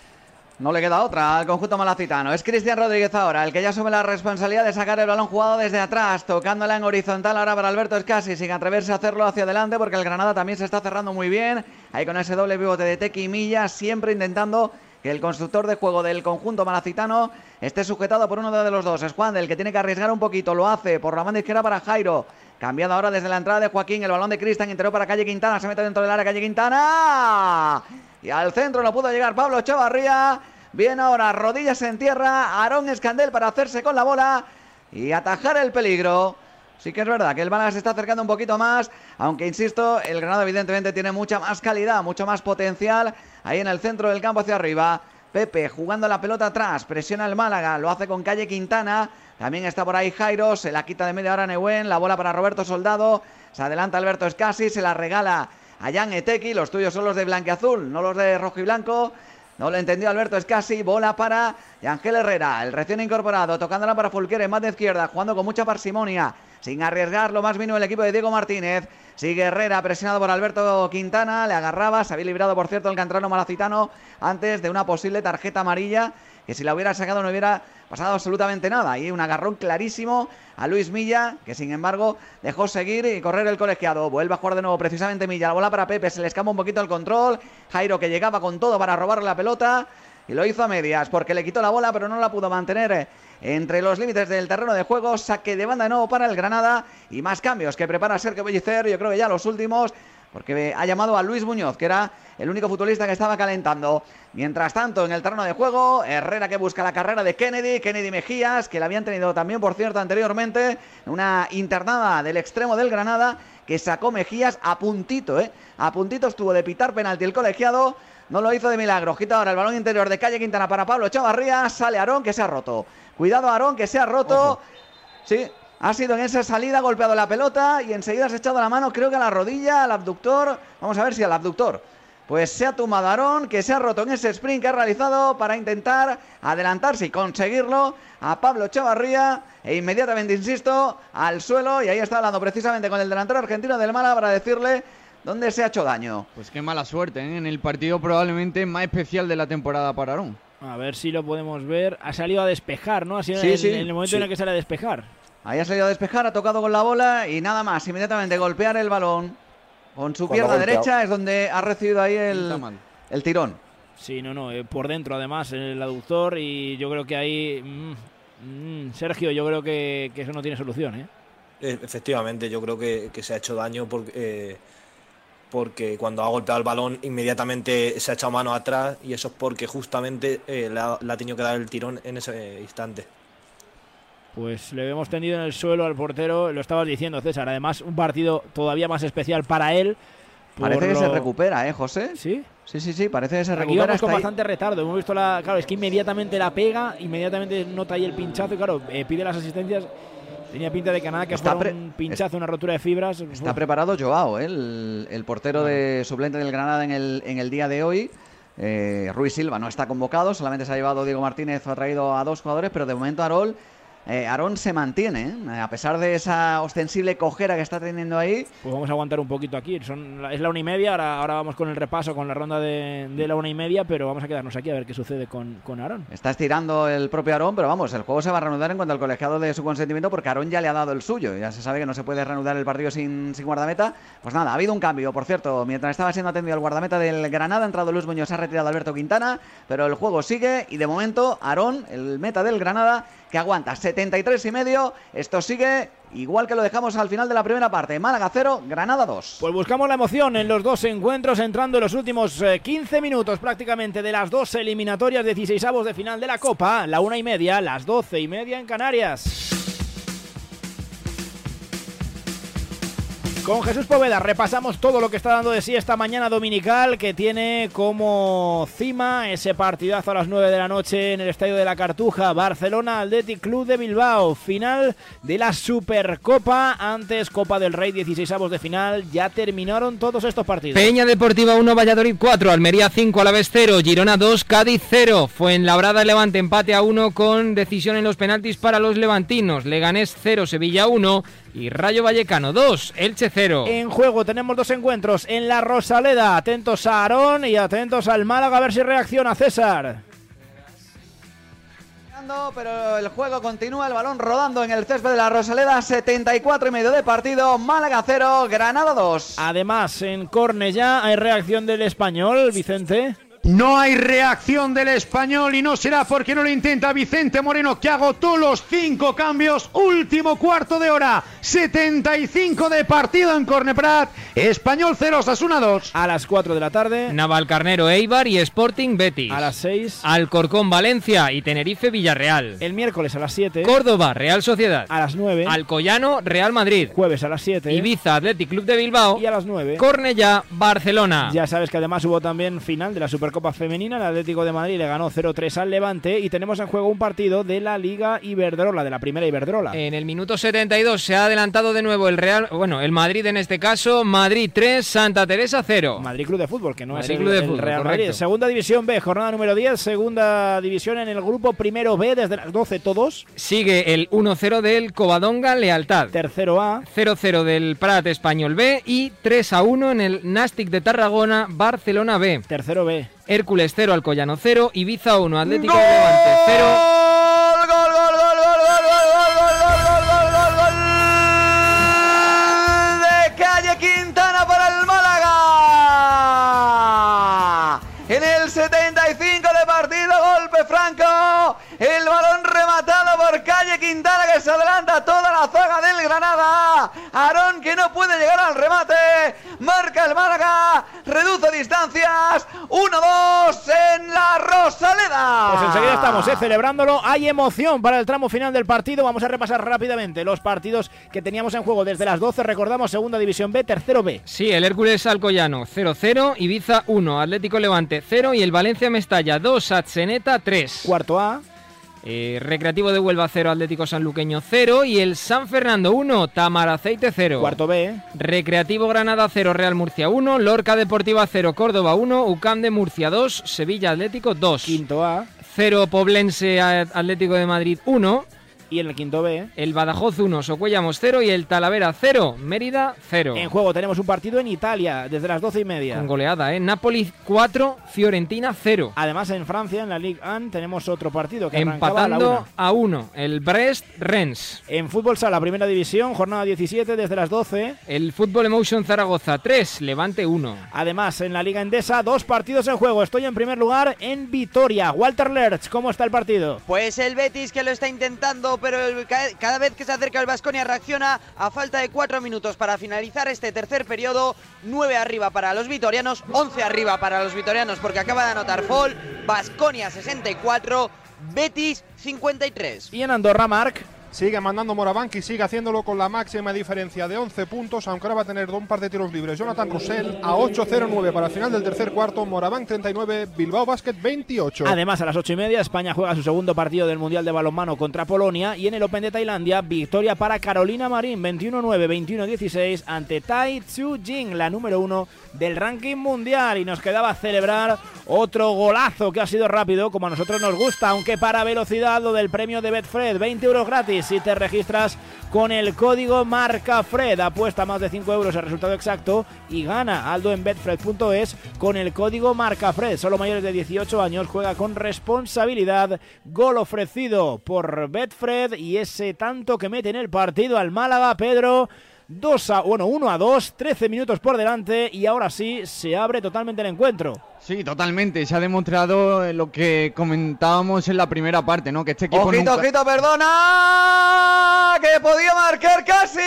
No le queda otra al conjunto malacitano. Es Cristian Rodríguez ahora el que ya asume la responsabilidad de sacar el balón jugado desde atrás, tocándola en horizontal ahora para Alberto Escasi, sin atreverse a hacerlo hacia adelante porque el Granada también se está cerrando muy bien. Ahí con ese doble pivote de Tequi y Milla, siempre intentando que el constructor de juego del conjunto malacitano esté sujetado por uno de los dos. Es Juan el que tiene que arriesgar un poquito, lo hace por la banda izquierda para Jairo. Cambiado ahora desde la entrada de Joaquín, el balón de Cristian, interior para Calle Quintana, se mete dentro del área Calle Quintana. Y al centro no pudo llegar Pablo Chavarría. Bien ahora, rodillas en tierra, Aarón Escandel para hacerse con la bola y atajar el peligro. Sí que es verdad que el Málaga se está acercando un poquito más, aunque insisto, el Granada evidentemente tiene mucha más calidad, mucho más potencial ahí en el centro del campo hacia arriba. Pepe jugando la pelota atrás, presiona el Málaga, lo hace con Calle Quintana, también está por ahí Jairo, se la quita de media hora Neuwen, la bola para Roberto Soldado, se adelanta Alberto Escasi, se la regala a Jan Etequi, los tuyos son los de blanquiazul, no los de rojo y blanco. No lo entendió Alberto Escasi, bola para Ángel Herrera, el recién incorporado, tocándola para Fulqueres, más de izquierda, jugando con mucha parsimonia, sin arriesgar lo más mínimo el equipo de Diego Martínez. Sigue Herrera, presionado por Alberto Quintana, le agarraba, se había librado por cierto el canterano malacitano antes de una posible tarjeta amarilla, que si la hubiera sacado no hubiera pasado absolutamente nada. Y un agarrón clarísimo a Luis Milla, que sin embargo dejó seguir y correr el colegiado. Vuelve a jugar de nuevo precisamente Milla, la bola para Pepe, se le escapa un poquito el control. Jairo que llegaba con todo para robarle la pelota y lo hizo a medias porque le quitó la bola pero no la pudo mantener entre los límites del terreno de juego. Saque de banda de nuevo para el Granada y más cambios que prepara Sergio Pellicer, yo creo que ya los últimos, porque ha llamado a Luis Muñoz, que era el único futbolista que estaba calentando. Mientras tanto, en el terreno de juego, Herrera que busca la carrera de Kennedy, Kennedy Mejías, que la habían tenido también, por cierto, anteriormente, una internada del extremo del Granada, que sacó Mejías a puntito, ¿eh? A puntito estuvo de pitar penalti el colegiado, no lo hizo de milagro. Quita ahora el balón interior de Calle Quintana para Pablo Chavarría, sale Aarón que se ha roto. Cuidado Aarón que se ha roto. Ojo. Sí, ha sido en esa salida, ha golpeado la pelota y enseguida se ha echado la mano, creo que a la rodilla, al abductor. Vamos a ver si al abductor. pues se ha tumbado Aarón, que se ha roto en ese sprint que ha realizado para intentar adelantarse y conseguirlo a Pablo Chavarría, e inmediatamente, insisto, al suelo, y ahí está hablando precisamente con el delantero argentino del Málaga para decirle dónde se ha hecho daño. Pues qué mala suerte, ¿eh? En el partido probablemente más especial de la temporada para Aarón. A ver si lo podemos ver. Ha salido a despejar, ¿no? Ha sido sí, en, sí, en el momento sí. en el que sale a despejar. Ahí ha salido a despejar, ha tocado con la bola y nada más, inmediatamente golpear el balón con su pierna derecha es donde ha recibido ahí el, el tirón. Sí, no, no, eh, por dentro además el aductor, y yo creo que ahí, mmm, mmm, Sergio, yo creo que, que eso no tiene solución, ¿eh? Efectivamente, yo creo que, que se ha hecho daño porque, eh, porque cuando ha golpeado el balón inmediatamente se ha echado mano atrás, y eso es porque justamente eh, le, ha, le ha tenido que dar el tirón en ese instante. Pues le hemos tendido en el suelo al portero, lo estabas diciendo, César. Además, un partido todavía más especial para él. Parece que lo... se recupera, ¿eh, José? ¿Sí? Sí, sí, sí, parece que se Aquí recupera. vamos con ahí. bastante retardo. Hemos visto la... Claro, es que inmediatamente la pega, inmediatamente nota ahí el pinchazo y claro, eh, pide las asistencias. Tenía pinta de que nada, que está fuera un pinchazo, una rotura de fibras. Está Uf. preparado Joao, ¿eh? el, el portero claro. de suplente del Granada en el, en el día de hoy. Eh, Ruiz Silva no está convocado, solamente se ha llevado Diego Martínez, ha traído a dos jugadores, pero de momento Aarón Eh, Aarón se mantiene, ¿eh? A pesar de esa ostensible cojera que está teniendo ahí. Pues vamos a aguantar un poquito aquí. Son, es la una y media, ahora, ahora vamos con el repaso, con la ronda de, de la una y media, pero vamos a quedarnos aquí a ver qué sucede con, con Aarón. Está estirando el propio Aarón, pero vamos, el juego se va a reanudar en cuanto al colegiado de su consentimiento, porque Aarón ya le ha dado el suyo. Ya se sabe que no se puede reanudar el partido sin, sin guardameta. Pues nada, ha habido un cambio, por cierto. Mientras estaba siendo atendido el guardameta del Granada, ha entrado Luis Muñoz, ha retirado Alberto Quintana, pero el juego sigue y de momento Aarón, el meta del Granada, que aguanta setenta y tres y medio. Esto sigue igual que lo dejamos al final de la primera parte. Málaga cero, Granada dos. Pues buscamos la emoción en los dos encuentros, entrando en los últimos eh, quince minutos prácticamente de las dos eliminatorias, dieciseisavos de final de la Copa. La una y media, las doce y media en Canarias. Con Jesús Poveda repasamos todo lo que está dando de sí esta mañana dominical, que tiene como cima ese partidazo a las nueve de la noche en el Estadio de la Cartuja, Barcelona Athletic Club de Bilbao, final de la Supercopa, antes Copa del Rey, dieciseisavos de final. Ya terminaron todos estos partidos. Peña Deportiva uno, Valladolid cuatro, Almería cinco, Alavés cero, Girona dos, Cádiz cero, Fuenlabrada Levante empate a uno con decisión en los penaltis para los levantinos, Leganés cero, Sevilla uno y Rayo Vallecano dos, Elche cero. En juego tenemos dos encuentros en la Rosaleda. Atentos a Aarón y atentos al Málaga, a ver si reacciona César. Pero el juego continúa, el balón rodando en el césped de la Rosaleda. Setenta y cuatro y medio de partido. Málaga cero, Granada dos. Además, en Cornellá hay reacción del Español, Vicente. No hay reacción del Español y no será porque no lo intenta Vicente Moreno, que agotó los cinco cambios. Último cuarto de hora, setenta y cinco de partido en Corneprat. Español cero, Osasuna dos. A las cuatro de la tarde, Navalcarnero Eibar y Sporting Betis. A las seis, Alcorcón Valencia y Tenerife Villarreal. El miércoles a las siete, Córdoba Real Sociedad. A las nueve, Alcoyano Real Madrid. Jueves a las siete, Ibiza Athletic Club de Bilbao. Y a las nueve, Cornellá Barcelona. Ya sabes que además hubo también final de la Supercopa Femenina. El Atlético de Madrid le ganó cero tres al Levante y tenemos en juego un partido de la Liga Iberdrola, de la primera Iberdrola. En el minuto setenta y dos se ha adelantado de nuevo el Real, bueno, el Madrid en este caso. Madrid tres, Santa Teresa cero. Madrid Club de Fútbol, que no Madrid es el, Club de el Fútbol, Real correcto. Madrid. Segunda División B, jornada número diez, segunda división en el grupo primero B, desde las doce todos. Sigue el uno cero del Covadonga Lealtad. Tercero A. cero cero del Prat Español B y tres a uno en el Nàstic de Tarragona Barcelona B. Tercero B. Hércules cero, Alcoyano cero, Ibiza uno, Atlético de Levante cero. ¡Gol, gol, gol, gol, gol, gol, gol, gol, gol, gol, gol! De Calle Quintana para el Málaga. En el setenta y cinco de partido, golpe franco. El balón rematado por Calle Quintana, que se adelanta toda la zaga del Granada. Aarón, que no puede llegar al remate. Marca el Málaga, reduce distancias. uno dos en la Rosaleda. Pues enseguida estamos eh, celebrándolo. Hay emoción para el tramo final del partido. Vamos a repasar rápidamente los partidos que teníamos en juego desde las doce. Recordamos, segunda división B, tercero B. Sí, el Hércules Alcoyano cero cero, Ibiza uno, Atlético Levante cero y el Valencia Mestalla dos, Atzeneta tres. Cuarto A. Eh, Recreativo de Huelva cero, Atlético Sanluqueño cero y el San Fernando uno, Tamaraceite cero. Cuarto B. ¿eh? Recreativo Granada cero, Real Murcia uno, Lorca Deportiva cero, Córdoba uno, UCAM de Murcia dos, Sevilla Atlético dos. Quinto A. cero, Poblense Atlético de Madrid uno. Y en el quinto B, el Badajoz uno, Socuellamos cero y el Talavera cero, Mérida cero. En juego tenemos un partido en Italia desde las doce y media. Con goleada, ¿eh? Napoli cuatro, Fiorentina cero. Además, en Francia, en la Ligue uno, tenemos otro partido que empatando a uno, el Brest-Rennes. En fútbol sala, primera división, jornada diecisiete desde las doce. El Fútbol Emotion Zaragoza tres, Levante uno. Además, en la Liga Endesa, dos partidos en juego. Estoy en primer lugar en Vitoria. Walter Lerch, ¿cómo está el partido? Pues el Betis, que lo está intentando, pero el, cada vez que se acerca el Baskonia reacciona. A falta de cuatro minutos para finalizar este tercer periodo, nueve arriba para los vitorianos, once arriba para los vitorianos porque acaba de anotar Fall. Baskonia sesenta y cuatro, Betis cincuenta y tres. Y en Andorra, Marc. Sigue mandando Moraván y sigue haciéndolo con la máxima diferencia de once puntos, aunque ahora va a tener un par de tiros libres. Jonathan Roussel a ocho cero nueve para el final del tercer cuarto. Moraván treinta y nueve, Bilbao Basket veintiocho. Además, a las ocho y media, España juega su segundo partido del Mundial de Balonmano contra Polonia. Y en el Open de Tailandia, victoria para Carolina Marín, veintiuno nueve, veintiuno dieciséis ante Tai Tzu Jing, la número uno del ranking mundial. Y nos quedaba celebrar otro golazo que ha sido rápido, como a nosotros nos gusta, aunque para velocidad, lo del premio de Betfred, veinte euros gratis si te registras con el código MARCAFRED. Apuesta más de cinco euros el resultado exacto y gana Aldo en betfred punto es con el código MARCAFRED. Solo mayores de dieciocho años, juega con responsabilidad. Gol ofrecido por Betfred y ese tanto que mete en el partido al Málaga, Pedro. Dos a, bueno, uno a dos, trece minutos por delante y ahora sí se abre totalmente el encuentro. Sí, totalmente. Se ha demostrado lo que comentábamos en la primera parte, ¿no? Que este equipo ojito, nunca... ojito, perdona, que podía marcar casi.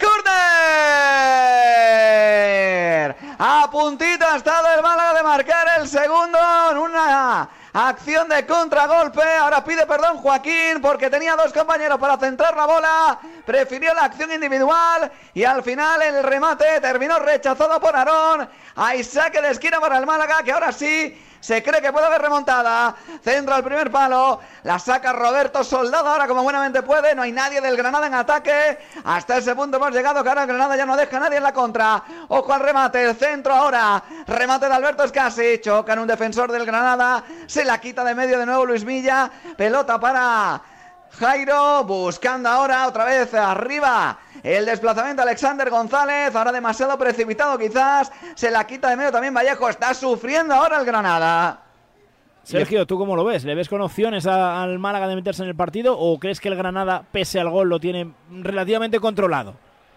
¡Córner! A puntito ha estado el Málaga de marcar el segundo en una acción de contragolpe. Ahora pide perdón Joaquín porque tenía dos compañeros para centrar la bola. Prefirió la acción individual y al final el remate terminó rechazado por Aarón. Hay saque de esquina para el Málaga, que ahora sí se cree que puede haber remontada. Centra el primer palo, la saca Roberto Soldado ahora como buenamente puede. No hay nadie del Granada en ataque. Hasta ese punto hemos llegado, que ahora el Granada ya no deja a nadie en la contra. Ojo al remate, el centro ahora. Remate de Alberto Escasi, choca en un defensor del Granada. Se la quita de medio de nuevo Luis Milla. Pelota para Jairo, buscando ahora otra vez arriba el desplazamiento de Alexander González, ahora demasiado precipitado quizás, se la quita de medio también Vallejo, está sufriendo ahora el Granada. Sergio, ¿tú cómo lo ves? ¿Le ves con opciones a, al Málaga de meterse en el partido o crees que el Granada, pese al gol, lo tiene relativamente controlado?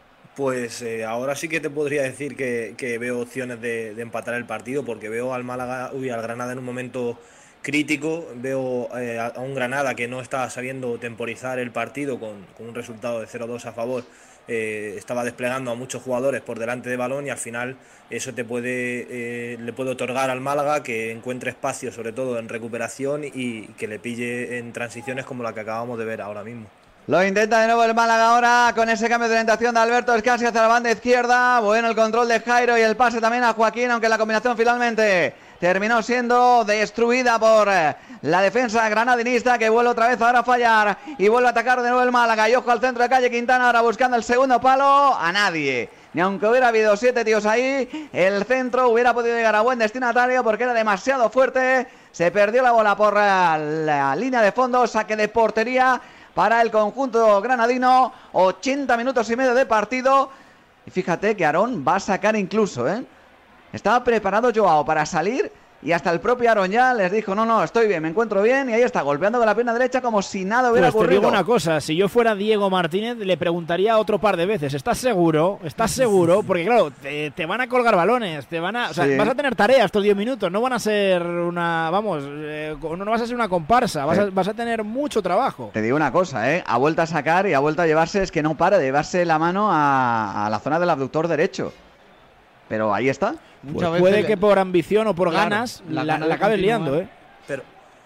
Pues eh, ahora sí que te podría decir que, que veo opciones de, de empatar el partido, porque veo al Málaga, uy, al Granada en un momento crítico. Veo eh, a un Granada que no está sabiendo temporizar el partido con, con un resultado de cero dos a favor. Eh, estaba desplegando a muchos jugadores por delante de balón y al final eso te puede eh, le puede otorgar al Málaga que encuentre espacio, sobre todo en recuperación, y que le pille en transiciones como la que acabamos de ver ahora mismo. Lo intenta de nuevo el Málaga ahora con ese cambio de orientación de Alberto Escasi hacia la banda izquierda. Bueno, el control de Jairo y el pase también a Joaquín, aunque la combinación finalmente terminó siendo destruida por la defensa granadinista, que vuelve otra vez ahora a fallar y vuelve a atacar de nuevo el Málaga. Y ojo al centro de calle Quintana ahora buscando el segundo palo. A nadie, ni aunque hubiera habido siete tíos ahí, el centro hubiera podido llegar a buen destinatario porque era demasiado fuerte. Se perdió la bola por la, la línea de fondo. Saque de portería para el conjunto granadino. Ochenta minutos y medio de partido. Y fíjate que Aarón va a sacar incluso, ¿eh? Estaba preparado Joao para salir y hasta el propio Aarón ya les dijo: no, no, estoy bien, me encuentro bien. Y ahí está, golpeando con la pierna derecha como si nada hubiera pues ocurrido. Te digo una cosa, si yo fuera Diego Martínez le preguntaría otro par de veces: ¿estás seguro? ¿Estás seguro? Porque claro, te, te van a colgar balones, te van a, o sea, sí. Vas a tener tareas estos diez minutos, no van a ser una, vamos, eh, no vas a ser una comparsa, vas a, vas a tener mucho trabajo. Te digo una cosa, ¿eh? Ha vuelto a sacar y ha vuelto a llevarse, es que no para de llevarse la mano a, a la zona del abductor derecho. Pero ahí está. Pues puede que por ambición o por claro, ganas la, la, la acabes liando, ¿eh? Pero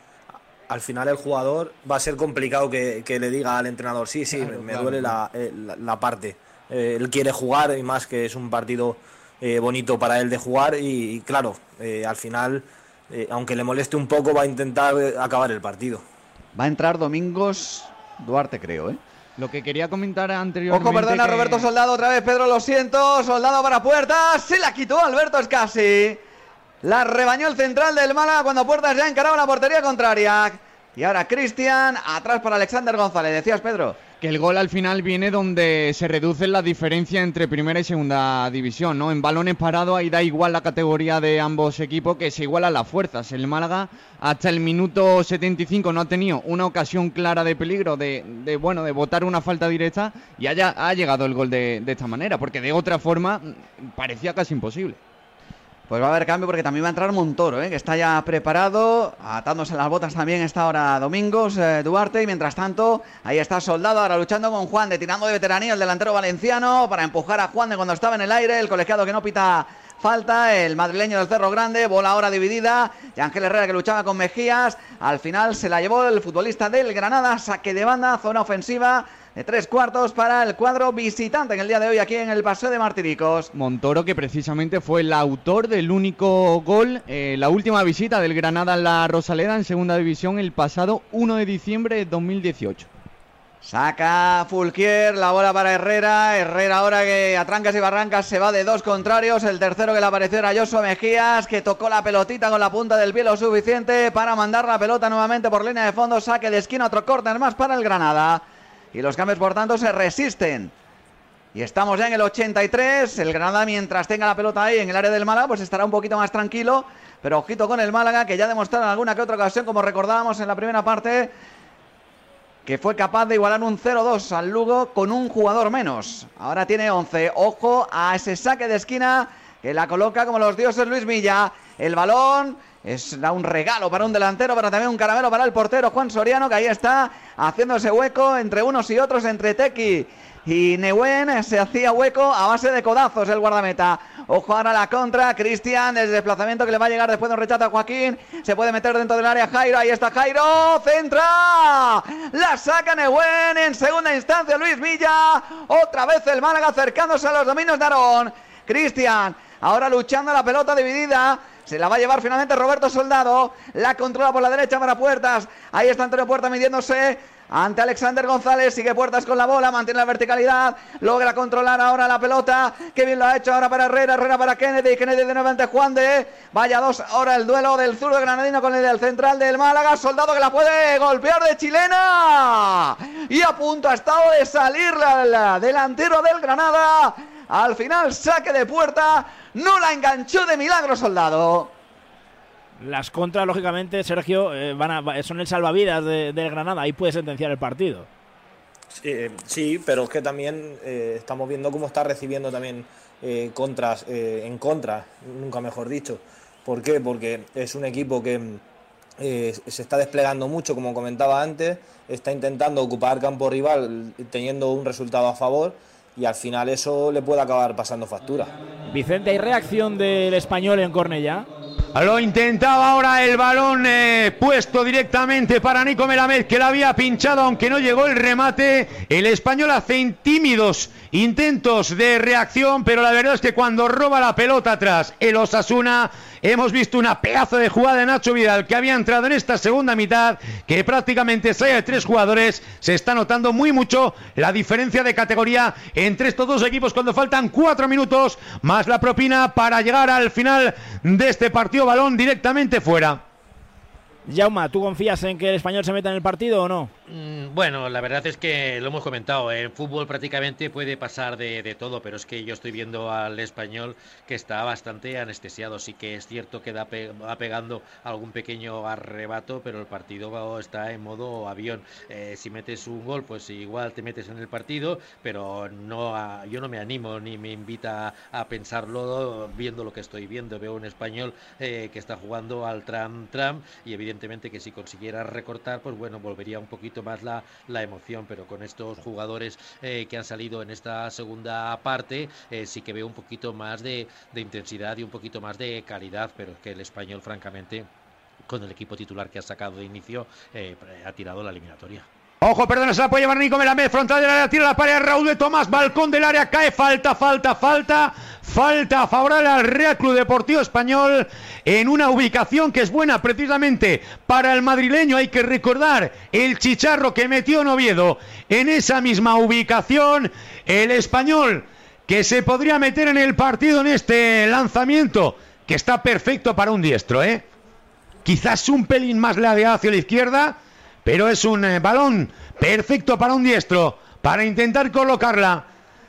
al final el jugador va a ser complicado que, que le diga al entrenador: sí, sí, claro, me, me claro, duele la, la, la parte. Eh, él quiere jugar, y más que es un partido eh, bonito para él de jugar. Y, y claro, eh, al final, eh, aunque le moleste un poco, va a intentar acabar el partido. Va a entrar Domingos Duarte, creo, ¿eh? Lo que quería comentar anteriormente... Ojo, perdona, que... Roberto Soldado otra vez, Pedro, lo siento. Soldado para Puertas, se la quitó Alberto Escasi. La rebañó el central del Málaga cuando Puertas ya encaraba la portería contraria. Y ahora Cristian, atrás para Alexander González. Decías, Pedro. Que el gol al final viene donde se reduce la diferencia entre primera y segunda división, ¿no? En balones parados ahí da igual la categoría de ambos equipos, que se igualan las fuerzas. El Málaga hasta el minuto setenta y cinco no ha tenido una ocasión clara de peligro, de, de bueno, de botar una falta directa, y haya, ha llegado el gol de, de esta manera, porque de otra forma parecía casi imposible. Pues va a haber cambio porque también va a entrar Montoro, ¿eh? Que está ya preparado, atándose las botas también está ahora Domingos eh, Duarte, y mientras tanto ahí está Soldado ahora luchando con Juan de, tirando de veteranía el delantero valenciano para empujar a Juan de cuando estaba en el aire, el colegiado que no pita falta, el madrileño del Cerro Grande, bola ahora dividida, y Ángel Herrera que luchaba con Mejías, al final se la llevó el futbolista del Granada, saque de banda, zona ofensiva de tres cuartos para el cuadro visitante en el día de hoy aquí en el Paseo de Martiricos. Montoro, que precisamente fue el autor del único gol, eh, la última visita del Granada en la Rosaleda en segunda división el pasado primero de diciembre de dos mil dieciocho. Saca Fulquier, la bola para Herrera, Herrera ahora que a trancas y barrancas se va de dos contrarios, el tercero que le apareció era Joshua Mejías, que tocó la pelotita con la punta del pie lo suficiente para mandar la pelota nuevamente por línea de fondo, saque de esquina, otro córner más para el Granada. Y los cambios, por tanto, se resisten. Y estamos ya en el ochenta y tres. El Granada, mientras tenga la pelota ahí en el área del Málaga, pues estará un poquito más tranquilo. Pero ojito con el Málaga, que ya demostraron alguna que otra ocasión, como recordábamos en la primera parte, que fue capaz de igualar un cero dos al Lugo con un jugador menos. Ahora tiene once. Ojo a ese saque de esquina que la coloca como los dioses Luis Villa. El balón... es un regalo para un delantero, pero también un caramelo para el portero Juan Soriano, que ahí está haciéndose hueco entre unos y otros, entre Tequi y Nehuen. Se hacía hueco a base de codazos el guardameta. Ojo ahora la contra, Cristian, el desplazamiento que le va a llegar después de un rechazo a Joaquín. Se puede meter dentro del área Jairo, ahí está Jairo, centra, la saca Nehuen, en segunda instancia Luis Villa. Otra vez el Málaga acercándose a los dominios de Aarón. Cristian, ahora luchando la pelota dividida. Se la va a llevar finalmente Roberto Soldado. La controla por la derecha para Puertas. Ahí está Antonio Puerta midiéndose ante Alexander González. Sigue Puertas con la bola. Mantiene la verticalidad. Logra controlar ahora la pelota. Qué bien lo ha hecho ahora para Herrera. Herrera para Kennedy. Kennedy de nuevo ante Juan de. Vaya dos. Ahora el duelo del zurdo granadino con el del central del Málaga. Soldado que la puede golpear de chilena. Y a punto ha estado de salir la, la delantero del Granada. Al final saque de Puerta. No la enganchó de milagro Soldado. Las contras, lógicamente, Sergio, eh, van a, son el salvavidas de, del Granada. Ahí puede sentenciar el partido. Sí, sí, pero es que también eh, estamos viendo cómo está recibiendo también eh, contras eh, en contra, nunca mejor dicho. ¿Por qué? Porque es un equipo que eh, se está desplegando mucho, como comentaba antes, está intentando ocupar campo rival teniendo un resultado a favor, y al final eso le puede acabar pasando factura. Vicente, ¿hay reacción del Español en Cornellá? Lo intentaba ahora el balón eh, puesto directamente para Nico Melamed, que la había pinchado aunque no llegó el remate. El Español hace tímidos intentos de reacción, pero la verdad es que cuando roba la pelota atrás el Osasuna, hemos visto una pedazo de jugada de Nacho Vidal, que había entrado en esta segunda mitad, que prácticamente sale de tres jugadores. Se está notando muy mucho la diferencia de categoría entre estos dos equipos cuando faltan cuatro minutos más la propina para llegar al final de este partido. Balón directamente fuera. Jaume, ¿tú confías en que el Español se meta en el partido o no? Mm, bueno, la verdad es que lo hemos comentado, en fútbol prácticamente puede pasar de, de todo, pero es que yo estoy viendo al Español que está bastante anestesiado. Sí que es cierto que da pe va pegando algún pequeño arrebato, pero el partido está en modo avión. Eh, si metes un gol, pues igual te metes en el partido, pero no a, yo no me animo ni me invita a, a pensarlo viendo lo que estoy viendo. Veo un Español eh, que está jugando al tram-tram, y evidentemente Evidentemente que si consiguiera recortar, pues bueno, volvería un poquito más la, la emoción, pero con estos jugadores eh, que han salido en esta segunda parte, eh, sí que veo un poquito más de, de intensidad y un poquito más de calidad, pero es que el Español, francamente, con el equipo titular que ha sacado de inicio, eh, ha tirado la eliminatoria. Ojo, perdón, se la puede llevar Nico Melamed, frontal del área, tira la pared, Raúl de Tomás, balcón del área, cae, falta, falta, falta, falta favorable al Real Club Deportivo Español en una ubicación que es buena precisamente para el madrileño. Hay que recordar el chicharro que metió en Oviedo en esa misma ubicación. El Español que se podría meter en el partido en este lanzamiento, que está perfecto para un diestro, ¿eh? Quizás un pelín más ladeado hacia la izquierda, pero es un eh, balón perfecto para un diestro, para intentar colocarla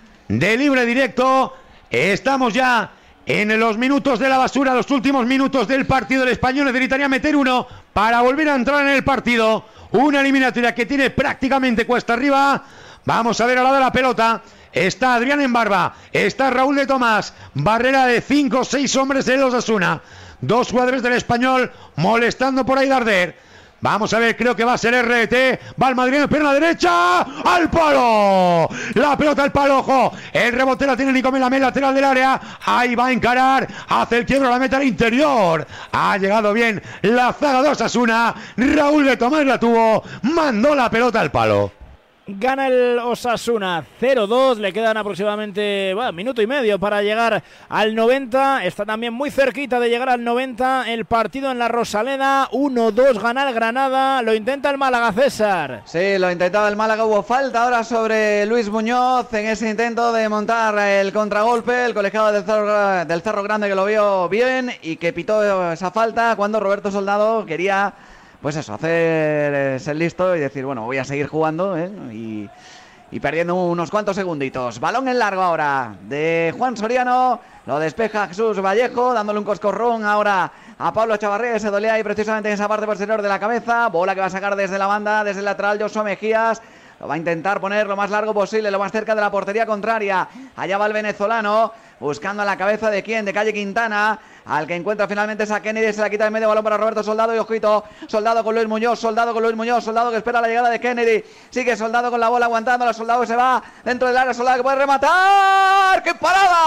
de libre directo. Estamos ya en los minutos de la basura, los últimos minutos del partido. El Español necesitaría meter uno para volver a entrar en el partido. Una eliminatoria que tiene prácticamente cuesta arriba. Vamos a ver al lado de la pelota. Está Adrián en barba, está Raúl de Tomás, barrera de cinco o seis hombres de los Osasuna. Dos jugadores del Español molestando por ahí Darder. Vamos a ver, creo que va a ser R T. Va el madrileño, pierna derecha. ¡Al palo! La pelota al palo, ojo. El rebote la tiene Nico Melamed, lateral del área. Ahí va a encarar. Hace el quiebro, la meta al interior. Ha llegado bien la zaga de Osasuna. Raúl de Tomás la tuvo. Mandó la pelota al palo. Gana el Osasuna cero dos, le quedan aproximadamente bueno, minuto y medio para llegar al noventa. Está también muy cerquita de llegar al noventa el partido en la Rosaleda. uno dos gana el Granada, lo intenta el Málaga, César. Sí, lo intentaba el Málaga, hubo falta ahora sobre Luis Muñoz en ese intento de montar el contragolpe. El colegiado del Cerro, del Cerro Grande que lo vio bien y que pitó esa falta cuando Roberto Soldado quería... Pues eso, hacer ser listo y decir, bueno, voy a seguir jugando, ¿eh? y, y perdiendo unos cuantos segunditos. Balón en largo ahora de Juan Soriano, lo despeja Jesús Vallejo, dándole un coscorrón ahora a Pablo Chavarría, que se dolía ahí precisamente en esa parte posterior de la cabeza. Bola que va a sacar desde la banda, desde el lateral Joshua Mejías. Lo va a intentar poner lo más largo posible, lo más cerca de la portería contraria. Allá va el venezolano, buscando a la cabeza de quién, de Calle Quintana, al que encuentra finalmente esa Kennedy, se la quita en medio, balón para Roberto Soldado y ojito, Soldado con Luis Muñoz, Soldado con Luis Muñoz, Soldado que espera la llegada de Kennedy, sigue Soldado con la bola aguantando, el Soldado que se va dentro del área, Soldado que puede rematar. ¡Qué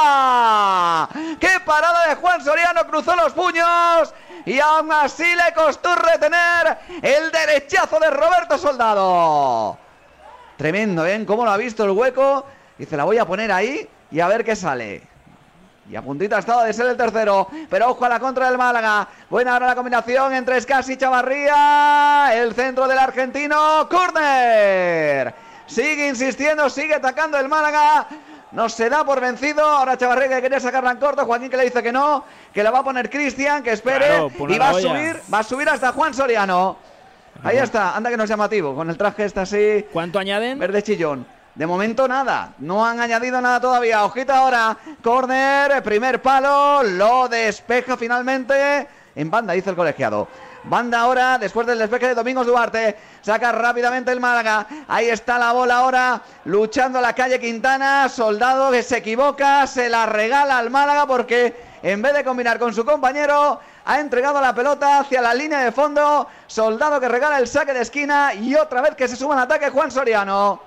parada! ¡Qué parada de Juan Soriano! Cruzó los puños y aún así le costó retener el derechazo de Roberto Soldado. Tremendo, ¿eh? Cómo lo ha visto el hueco. Dice, la voy a poner ahí y a ver qué sale. Y a puntito ha estado de ser el tercero. Pero ojo a la contra del Málaga. Buena ahora la combinación entre Escasi y Chavarría. El centro del argentino. ¡Córner! Sigue insistiendo, sigue atacando el Málaga. No se da por vencido. Ahora Chavarría que quería sacarla en corto. Joaquín que le dice que no. Que la va a poner Cristian. Que espere. Claro, y va a subir. Va a subir hasta Juan Soriano. Ahí está, anda que no es llamativo, con el traje este así. ¿Cuánto añaden? Verde chillón. De momento nada, no han añadido nada todavía. Ojita ahora, córner, primer palo, lo despeja finalmente. En banda, dice el colegiado. Banda ahora, después del despeje de Domingos Duarte. Saca rápidamente el Málaga. Ahí está la bola ahora, luchando la Calle Quintana. Soldado que se equivoca, se la regala al Málaga porque en vez de combinar con su compañero, ha entregado la pelota hacia la línea de fondo. Soldado que regala el saque de esquina y otra vez que se suma en ataque Juan Soriano.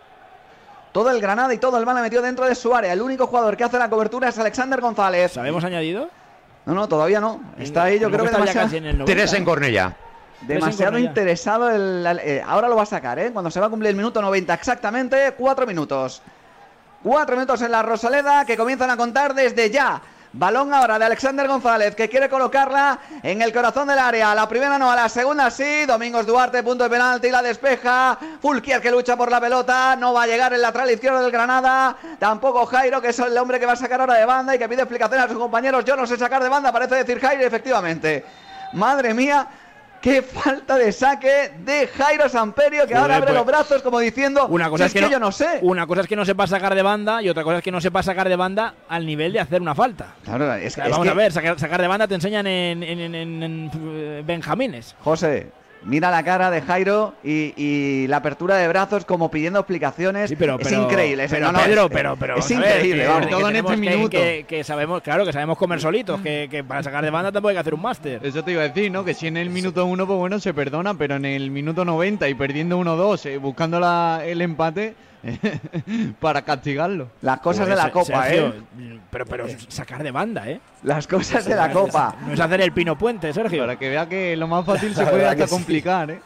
Todo el Granada y todo el Málaga metido dentro de su área. El único jugador que hace la cobertura es Alexander González. ¿Sabemos añadido? No, no, todavía no. Está ahí, yo creo que demasiado... Teresa en Cornella. Demasiado interesado. El, el, eh, ahora lo va a sacar, ¿eh? Cuando se va a cumplir el minuto noventa exactamente. Cuatro minutos. Cuatro minutos en la Rosaleda que comienzan a contar desde ya. Balón ahora de Alexander González que quiere colocarla en el corazón del área. La primera no, a la segunda sí. Domingos Duarte, punto de penalti, la despeja. Fulquier que lucha por la pelota. No va a llegar el lateral izquierdo del Granada. Tampoco Jairo, que es el hombre que va a sacar ahora de banda y que pide explicaciones a sus compañeros. Yo no sé sacar de banda, parece decir Jairo, efectivamente. Madre mía. Qué falta de saque de Jairo Samperio, que Joder, ahora abre pues, los brazos como diciendo, una cosa si es que, es que no, yo no sé. Una cosa es que no sepa sacar de banda y otra cosa es que no sepa sacar de banda al nivel de hacer una falta. Claro, es, o sea, es vamos que... a ver, sacar, sacar de banda te enseñan en, en, en, en, en Benjamines. José, mira la cara de Jairo y, y la apertura de brazos como pidiendo explicaciones. Sí, pero, es pero, increíble. Pero, no, no, Pedro, es, pero, pero, es increíble. Ver, que, todo en este minuto. Que, que, que sabemos, claro, que sabemos comer solitos, que, que para sacar de banda tampoco hay que hacer un máster. Eso te iba a decir, ¿no? Que si en el minuto uno, pues bueno, se perdona, pero en el minuto noventa y perdiendo uno dos, eh, buscando la, el empate, para castigarlo. Las cosas Pues, de la Copa, Sergio, ¿eh? Pero, pero sacar de banda, ¿eh? Las cosas de la Copa. No es hacer el Pino Puente, Sergio. Para que vea que lo más fácil se La puede verdad hasta que sí. complicar, ¿eh?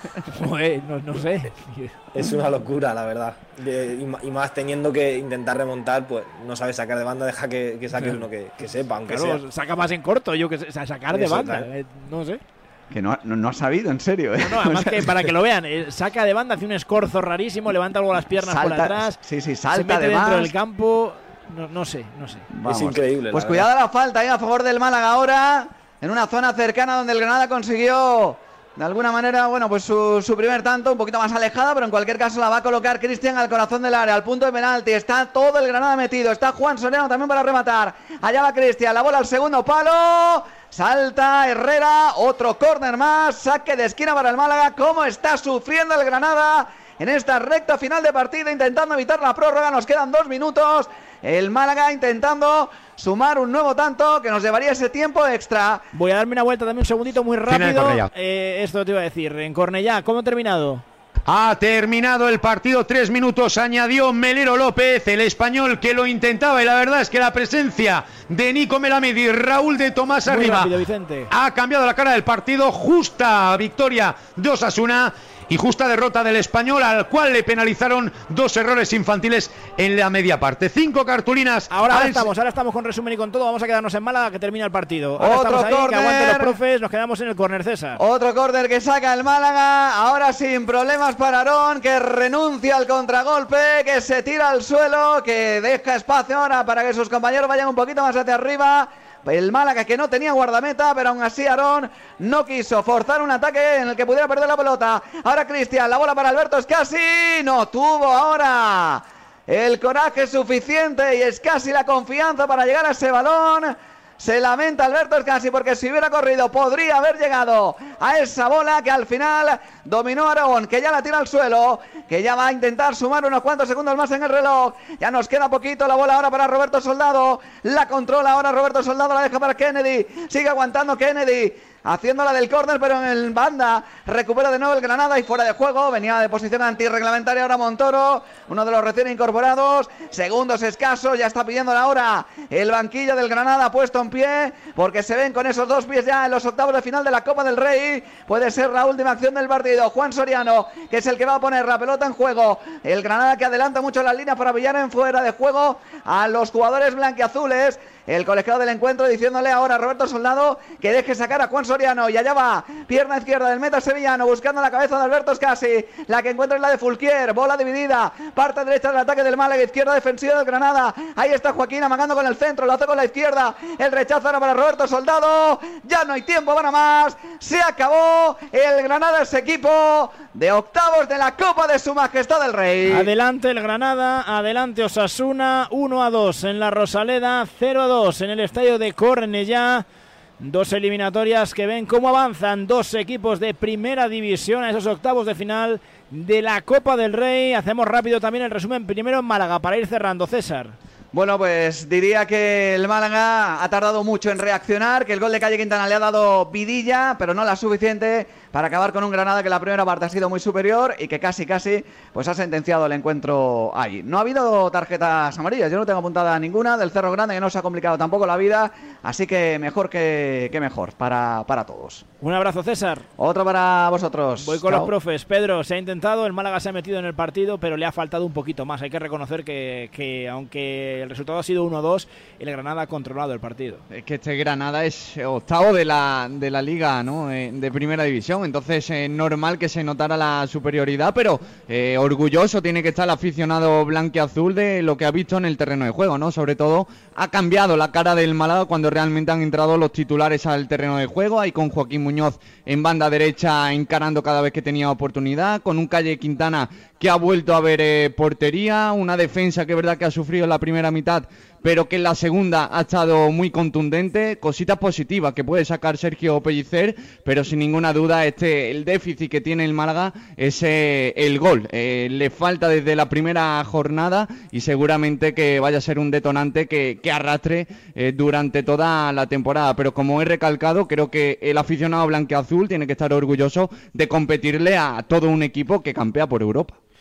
Joder, no, no sé. Es una locura, la verdad. De- y, ma- y más teniendo que intentar remontar, pues no sabes sacar de banda, deja que, que saque uno que, que sepa, aunque Claro, sea. saca más en corto, yo que sé, o sea, sacar de Eso, banda, claro. eh, no sé. Que no, no, no ha sabido, en serio, ¿eh? No, no, además que para que lo vean, eh, saca de banda, hace un escorzo rarísimo, levanta algo las piernas por Salta- atrás, sí, sí, se salta mete además. dentro del campo, no, no sé, no sé. Vamos. increíble, Pues la cuidado a la falta, ¿eh? A favor del Málaga ahora, en una zona cercana donde el Granada consiguió, de alguna manera, bueno, pues su, su primer tanto, un poquito más alejada, pero en cualquier caso la va a colocar Cristian al corazón del área, al punto de penalti. Está todo el Granada metido, está Juan Soriano también para rematar. Allá va Cristian, la bola al segundo palo. Salta Herrera, otro córner más, saque de esquina para el Málaga. ¿Cómo está sufriendo el Granada en esta recta final de partido, intentando evitar la prórroga? Nos quedan dos minutos. El Málaga intentando sumar un nuevo tanto que nos llevaría ese tiempo extra. Voy a darme una vuelta también un segundito muy Final de rápido. Cornellá. Eh, esto te iba a decir, en Cornellá, ¿cómo ha terminado? Ha terminado el partido, tres minutos, añadió Melero López, el español que lo intentaba, y la verdad es que la presencia de Nico Melamed y Raúl de Tomás Muy arriba rápido, Vicente. ha cambiado la cara del partido. Justa victoria de Osasuna y justa derrota del español, al cual le penalizaron dos errores infantiles en la media parte. Cinco cartulinas. Ahora, ahora al- estamos, ahora estamos con resumen y con todo. Vamos a quedarnos en Málaga que termina el partido. Ahora Otro estamos ahí, córner. que aguanten los profes, nos quedamos en el córner, César. Otro córner que saca el Málaga, ahora sin problemas para Aarón, que renuncia al contragolpe, que se tira al suelo, que deja espacio ahora para que sus compañeros vayan un poquito más hacia arriba. El Málaga que no tenía guardameta, pero aún así Aarón no quiso forzar un ataque en el que pudiera perder la pelota. Ahora Cristian, la bola para Alberto Escasi, no tuvo ahora el coraje suficiente y Escasi la confianza para llegar a ese balón. Se lamenta Alberto Escasi porque si hubiera corrido podría haber llegado a esa bola que al final dominó Aarón, que ya la tira al suelo, que ya va a intentar sumar unos cuantos segundos más en el reloj. Ya nos queda poquito, la bola ahora para Roberto Soldado, la controla ahora Roberto Soldado, la deja para Kennedy, sigue aguantando Kennedy, haciéndola del córner pero en el banda, recupera de nuevo el Granada y fuera de juego, venía de posición antirreglamentaria ahora Montoro, uno de los recién incorporados, segundos escasos, ya está pidiendo la hora el banquillo del Granada puesto en pie, porque se ven con esos dos pies ya en los octavos de final de la Copa del Rey. Puede ser la última acción del partido. Juan Soriano, que es el que va a poner la pelota en juego, el Granada que adelanta mucho las líneas para pillar en fuera de juego a los jugadores blanquiazules. El colegiado del encuentro diciéndole ahora a Roberto Soldado que deje sacar a Juan Soriano, y allá va, pierna izquierda del meta sevillano, buscando la cabeza de Alberto Escasi, la que encuentra es la de Fulquier, bola dividida, parte derecha del ataque del Málaga, izquierda defensiva del Granada, ahí está Joaquín amagando con el centro, lo hace con la izquierda, el rechazo ahora para Roberto Soldado, ya no hay tiempo para más, se acabó, el Granada es equipo de octavos de la Copa de Su Majestad el Rey. Adelante el Granada, adelante Osasuna, uno a dos en la Rosaleda, cero a dos en el estadio de Cornellá. Dos eliminatorias que ven cómo avanzan dos equipos de primera división a esos octavos de final de la Copa del Rey. Hacemos rápido también el resumen primero en Málaga para ir cerrando, César. Bueno, pues diría que el Málaga ha tardado mucho en reaccionar, que el gol de Calle Quintana le ha dado vidilla, pero no la suficiente para acabar con un Granada que la primera parte ha sido muy superior y que casi casi pues ha sentenciado el encuentro allí. No ha habido tarjetas amarillas, yo no tengo apuntada ninguna, del Cerro Grande, que no se ha complicado tampoco la vida, así que mejor que, que mejor para, para todos. Un abrazo, César. Otro para vosotros. Voy con Chao. los profes. Pedro, se ha intentado, el Málaga se ha metido en el partido, pero le ha faltado un poquito más. Hay que reconocer que, que aunque el resultado ha sido uno a dos, el Granada ha controlado el partido. Es que este Granada es octavo de la, de la Liga, ¿no? Eh, de primera división, entonces es eh, normal que se notara la superioridad, pero eh, orgulloso tiene que estar el aficionado blanquiazul de lo que ha visto en el terreno de juego, ¿no? Sobre todo ha cambiado la cara del Málaga cuando realmente han entrado los titulares al terreno de juego, ahí con Joaquín Muñoz en banda derecha encarando cada vez que tenía oportunidad, con un Calle Quintana que ha vuelto a ver eh, portería, una defensa que es verdad que ha sufrido en la primera mitad, pero que en la segunda ha estado muy contundente, cositas positivas que puede sacar Sergio Pellicer, pero sin ninguna duda este el déficit que tiene el Málaga es eh, el gol, eh, le falta desde la primera jornada y seguramente que vaya a ser un detonante que, que arrastre eh, durante toda la temporada, pero como he recalcado, creo que el aficionado blanqueazul tiene que estar orgulloso de competirle a todo un equipo que campea por Europa.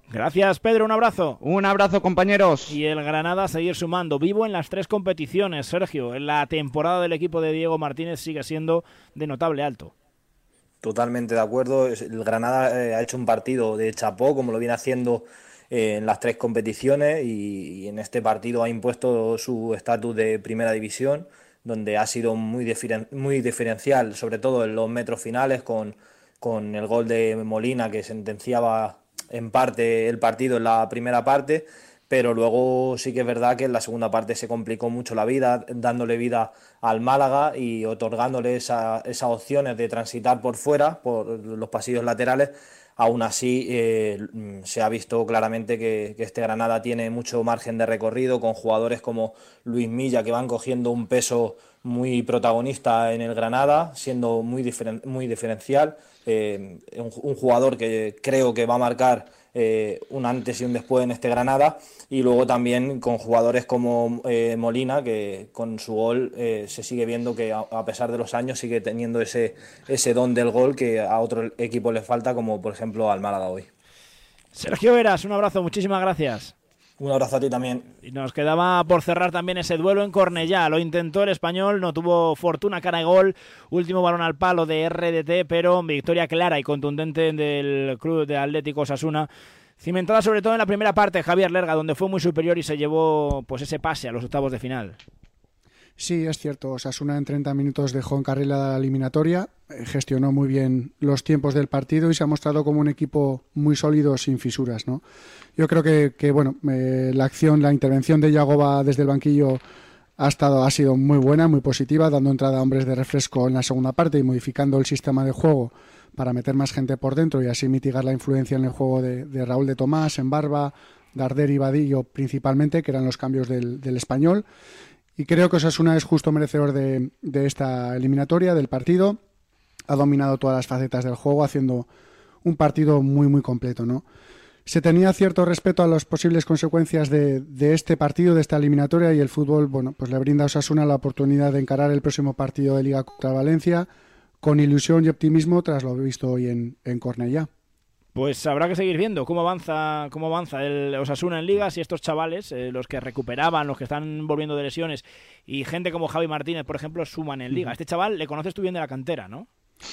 Gracias, Pedro, un abrazo. Un abrazo, compañeros. Y el Granada a seguir sumando, vivo en las tres competiciones. Sergio, la temporada del equipo de Diego Martínez sigue siendo de notable alto. Totalmente de acuerdo. El Granada eh, ha hecho un partido de chapó, como lo viene haciendo eh, en las tres competiciones, y, y en este partido ha impuesto su estatus de primera división, donde ha sido muy, diferen- muy diferencial, sobre todo en los metros finales, con, con el gol de Molina, que sentenciaba en parte el partido en la primera parte, pero luego sí que es verdad que en la segunda parte se complicó mucho la vida, dándole vida al Málaga y otorgándole esa, esas opciones de transitar por fuera, por los pasillos laterales. Aún así, eh, se ha visto claramente que, que este Granada tiene mucho margen de recorrido, con jugadores como Luis Milla, que van cogiendo un peso muy protagonista en el Granada, siendo muy, diferen, muy diferencial. Eh, un, un jugador que creo que va a marcar eh, un antes y un después en este Granada, y luego también con jugadores como eh, Molina, que con su gol eh, se sigue viendo que a, a pesar de los años sigue teniendo ese, ese don del gol que a otro equipo le falta, como por ejemplo al Málaga hoy. Sergio Eras, un abrazo, muchísimas gracias. Un abrazo a ti también. Y nos quedaba por cerrar también ese duelo en Cornellá. Lo intentó el Español, no tuvo fortuna, cara de gol. Último balón al palo de R D T, pero victoria clara y contundente del Club de Atlético Osasuna. Cimentada sobre todo en la primera parte, Javier Lerga, donde fue muy superior y se llevó pues ese pase a los octavos de final. Sí, es cierto. Osasuna en treinta minutos dejó en carrila la eliminatoria, gestionó muy bien los tiempos del partido y se ha mostrado como un equipo muy sólido, sin fisuras, ¿no? Yo creo que, que bueno, eh, la acción, la intervención de Yagoba desde el banquillo ha estado, ha sido muy buena, muy positiva, dando entrada a hombres de refresco en la segunda parte y modificando el sistema de juego para meter más gente por dentro y así mitigar la influencia en el juego de, de Raúl de Tomás, en Barba, Darder y Vadillo principalmente, que eran los cambios del, del Español. Y creo que Osasuna es justo merecedor de, de esta eliminatoria, del partido. Ha dominado todas las facetas del juego, haciendo un partido muy, muy completo, ¿no? Se tenía cierto respeto a las posibles consecuencias de, de este partido, de esta eliminatoria, y el fútbol, bueno, pues le brinda a Osasuna la oportunidad de encarar el próximo partido de Liga contra Valencia con ilusión y optimismo tras lo visto hoy en, en Cornellá. Pues habrá que seguir viendo cómo avanza cómo avanza el Osasuna en Liga, si estos chavales, eh, los que recuperaban, los que están volviendo de lesiones, y gente como Javi Martínez, por ejemplo, suman en Liga. Este chaval le conoces tú bien de la cantera, ¿no?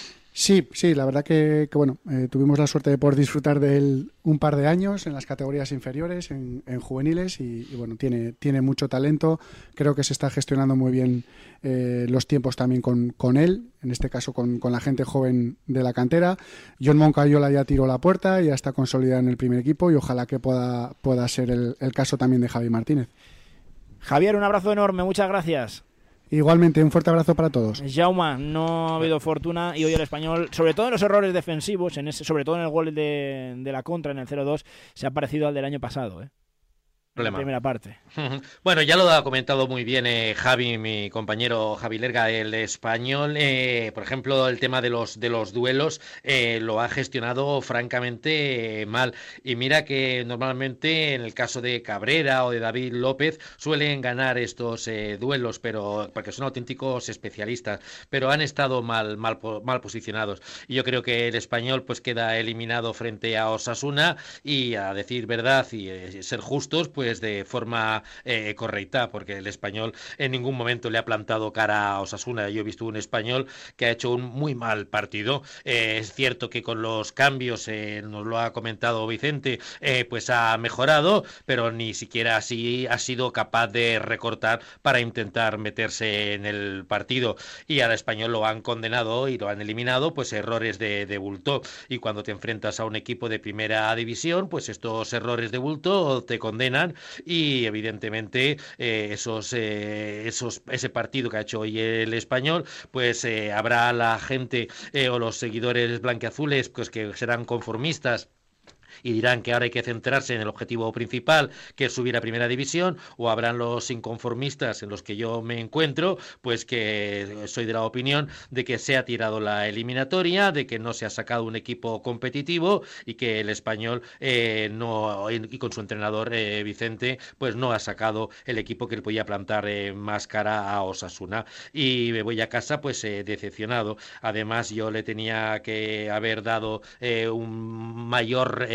Sí, sí, la verdad que, que bueno, eh, tuvimos la suerte de poder disfrutar de él un par de años en las categorías inferiores, en, en juveniles, y, y bueno, tiene, tiene mucho talento. Creo que se está gestionando muy bien eh, los tiempos también con, con él, en este caso con, con la gente joven de la cantera. John Moncayola ya tiró la puerta, ya está consolidado en el primer equipo y ojalá que pueda, pueda ser el, el caso también de Javi Martínez. Javier, un abrazo enorme, muchas gracias. Igualmente, un fuerte abrazo para todos. Jaume, no ha habido fortuna y hoy el Español, sobre todo en los errores defensivos, en ese, sobre todo en el gol de, de la contra en el cero dos, se ha parecido al del año pasado, ¿eh? Problema. La primera parte. Bueno, ya lo ha comentado muy bien eh, Javi, mi compañero Javi Lerga, el Español. Eh, por ejemplo, el tema de los de los duelos eh, lo ha gestionado francamente eh, mal. Y mira que normalmente en el caso de Cabrera o de David López suelen ganar estos eh, duelos, pero porque son auténticos especialistas, pero han estado mal, mal, mal posicionados. Y yo creo que el Español pues queda eliminado frente a Osasuna y, a decir verdad y eh, ser justos, pues Pues de forma eh, correcta, porque el Español en ningún momento le ha plantado cara a Osasuna. Yo he visto un Español que ha hecho un muy mal partido. Eh, es cierto que con los cambios, eh, nos lo ha comentado Vicente, eh, pues ha mejorado, pero ni siquiera así ha sido capaz de recortar para intentar meterse en el partido. Y al Español lo han condenado y lo han eliminado, pues errores de, de bulto. Y cuando te enfrentas a un equipo de primera división, pues estos errores de bulto te condenan. Y evidentemente eh, esos, eh, esos ese partido que ha hecho hoy el Español, pues eh, habrá la gente eh, o los seguidores blanquiazules pues que serán conformistas y dirán que ahora hay que centrarse en el objetivo principal, que es subir a primera división, o habrán los inconformistas en los que yo me encuentro, pues que soy de la opinión de que se ha tirado la eliminatoria, de que no se ha sacado un equipo competitivo y que el Español eh, no, y con su entrenador eh, Vicente, pues no ha sacado el equipo que le podía plantar eh, más cara a Osasuna. Y me voy a casa pues eh, decepcionado. Además yo le tenía que haber dado eh, un mayor eh,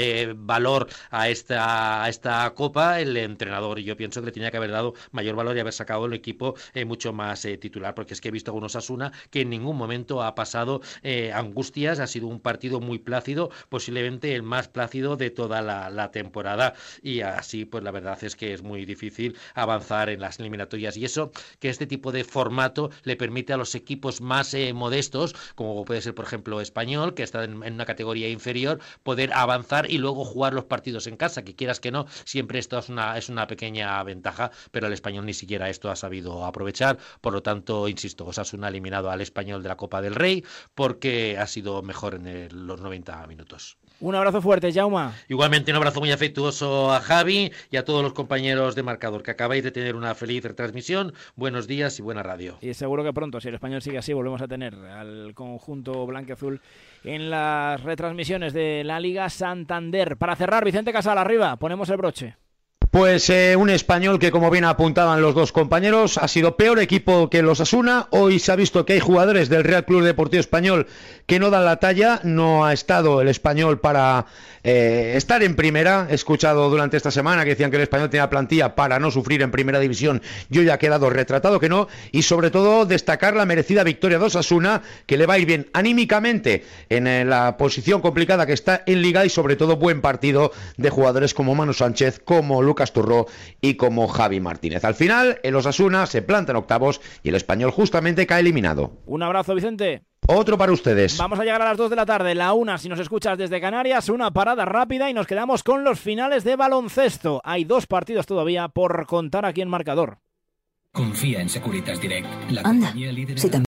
eh, valor a esta, a esta Copa el entrenador. Y yo pienso que le tenía que haber dado mayor valor y haber sacado el equipo eh, mucho más eh, titular, porque es que he visto a un Osasuna que en ningún momento ha pasado eh, angustias, ha sido un partido muy plácido, posiblemente el más plácido de toda la, la temporada, y así pues la verdad es que es muy difícil avanzar en las eliminatorias, y eso que este tipo de formato le permite a los equipos más eh, modestos, como puede ser por ejemplo Español, que está en, en una categoría inferior, poder avanzar y luego jugar los partidos en casa, que quieras que no, siempre esto es una, es una pequeña ventaja, pero el Español ni siquiera esto ha sabido aprovechar. Por lo tanto, insisto, Osasuna ha eliminado al Español de la Copa del Rey porque ha sido mejor en el, los noventa minutos. Un abrazo fuerte, Jauma. Igualmente un abrazo muy afectuoso a Javi y a todos los compañeros de Marcador, que acabáis de tener una feliz retransmisión. Buenos días y buena radio. Y seguro que pronto, si el Español sigue así, volvemos a tener al conjunto blanquiazul en las retransmisiones de la Liga Santander. Para cerrar, Vicente Casal, arriba, ponemos el broche. Pues eh, un Español que, como bien apuntaban los dos compañeros, ha sido peor equipo que el Osasuna. Hoy se ha visto que hay jugadores del Real Club Deportivo Español que no dan la talla. No ha estado el Español para eh, estar en primera. He escuchado durante esta semana que decían que el Español tenía plantilla para no sufrir en primera división. Yo ya he quedado retratado que no. Y sobre todo destacar la merecida victoria de Osasuna, que le va a ir bien anímicamente en eh, la posición complicada que está en Liga, y sobre todo buen partido de jugadores como Manu Sánchez, como Lucas Turró y como Javi Martínez. Al final, el Osasuna se planta en octavos y el Español justamente cae eliminado. Un abrazo, Vicente. Otro para ustedes. Vamos a llegar a las dos de la tarde, la una si nos escuchas desde Canarias, una parada rápida y nos quedamos con los finales de baloncesto. Hay dos partidos todavía por contar aquí en Marcador. Confía en Securitas Direct, la Anda, compañía líder si también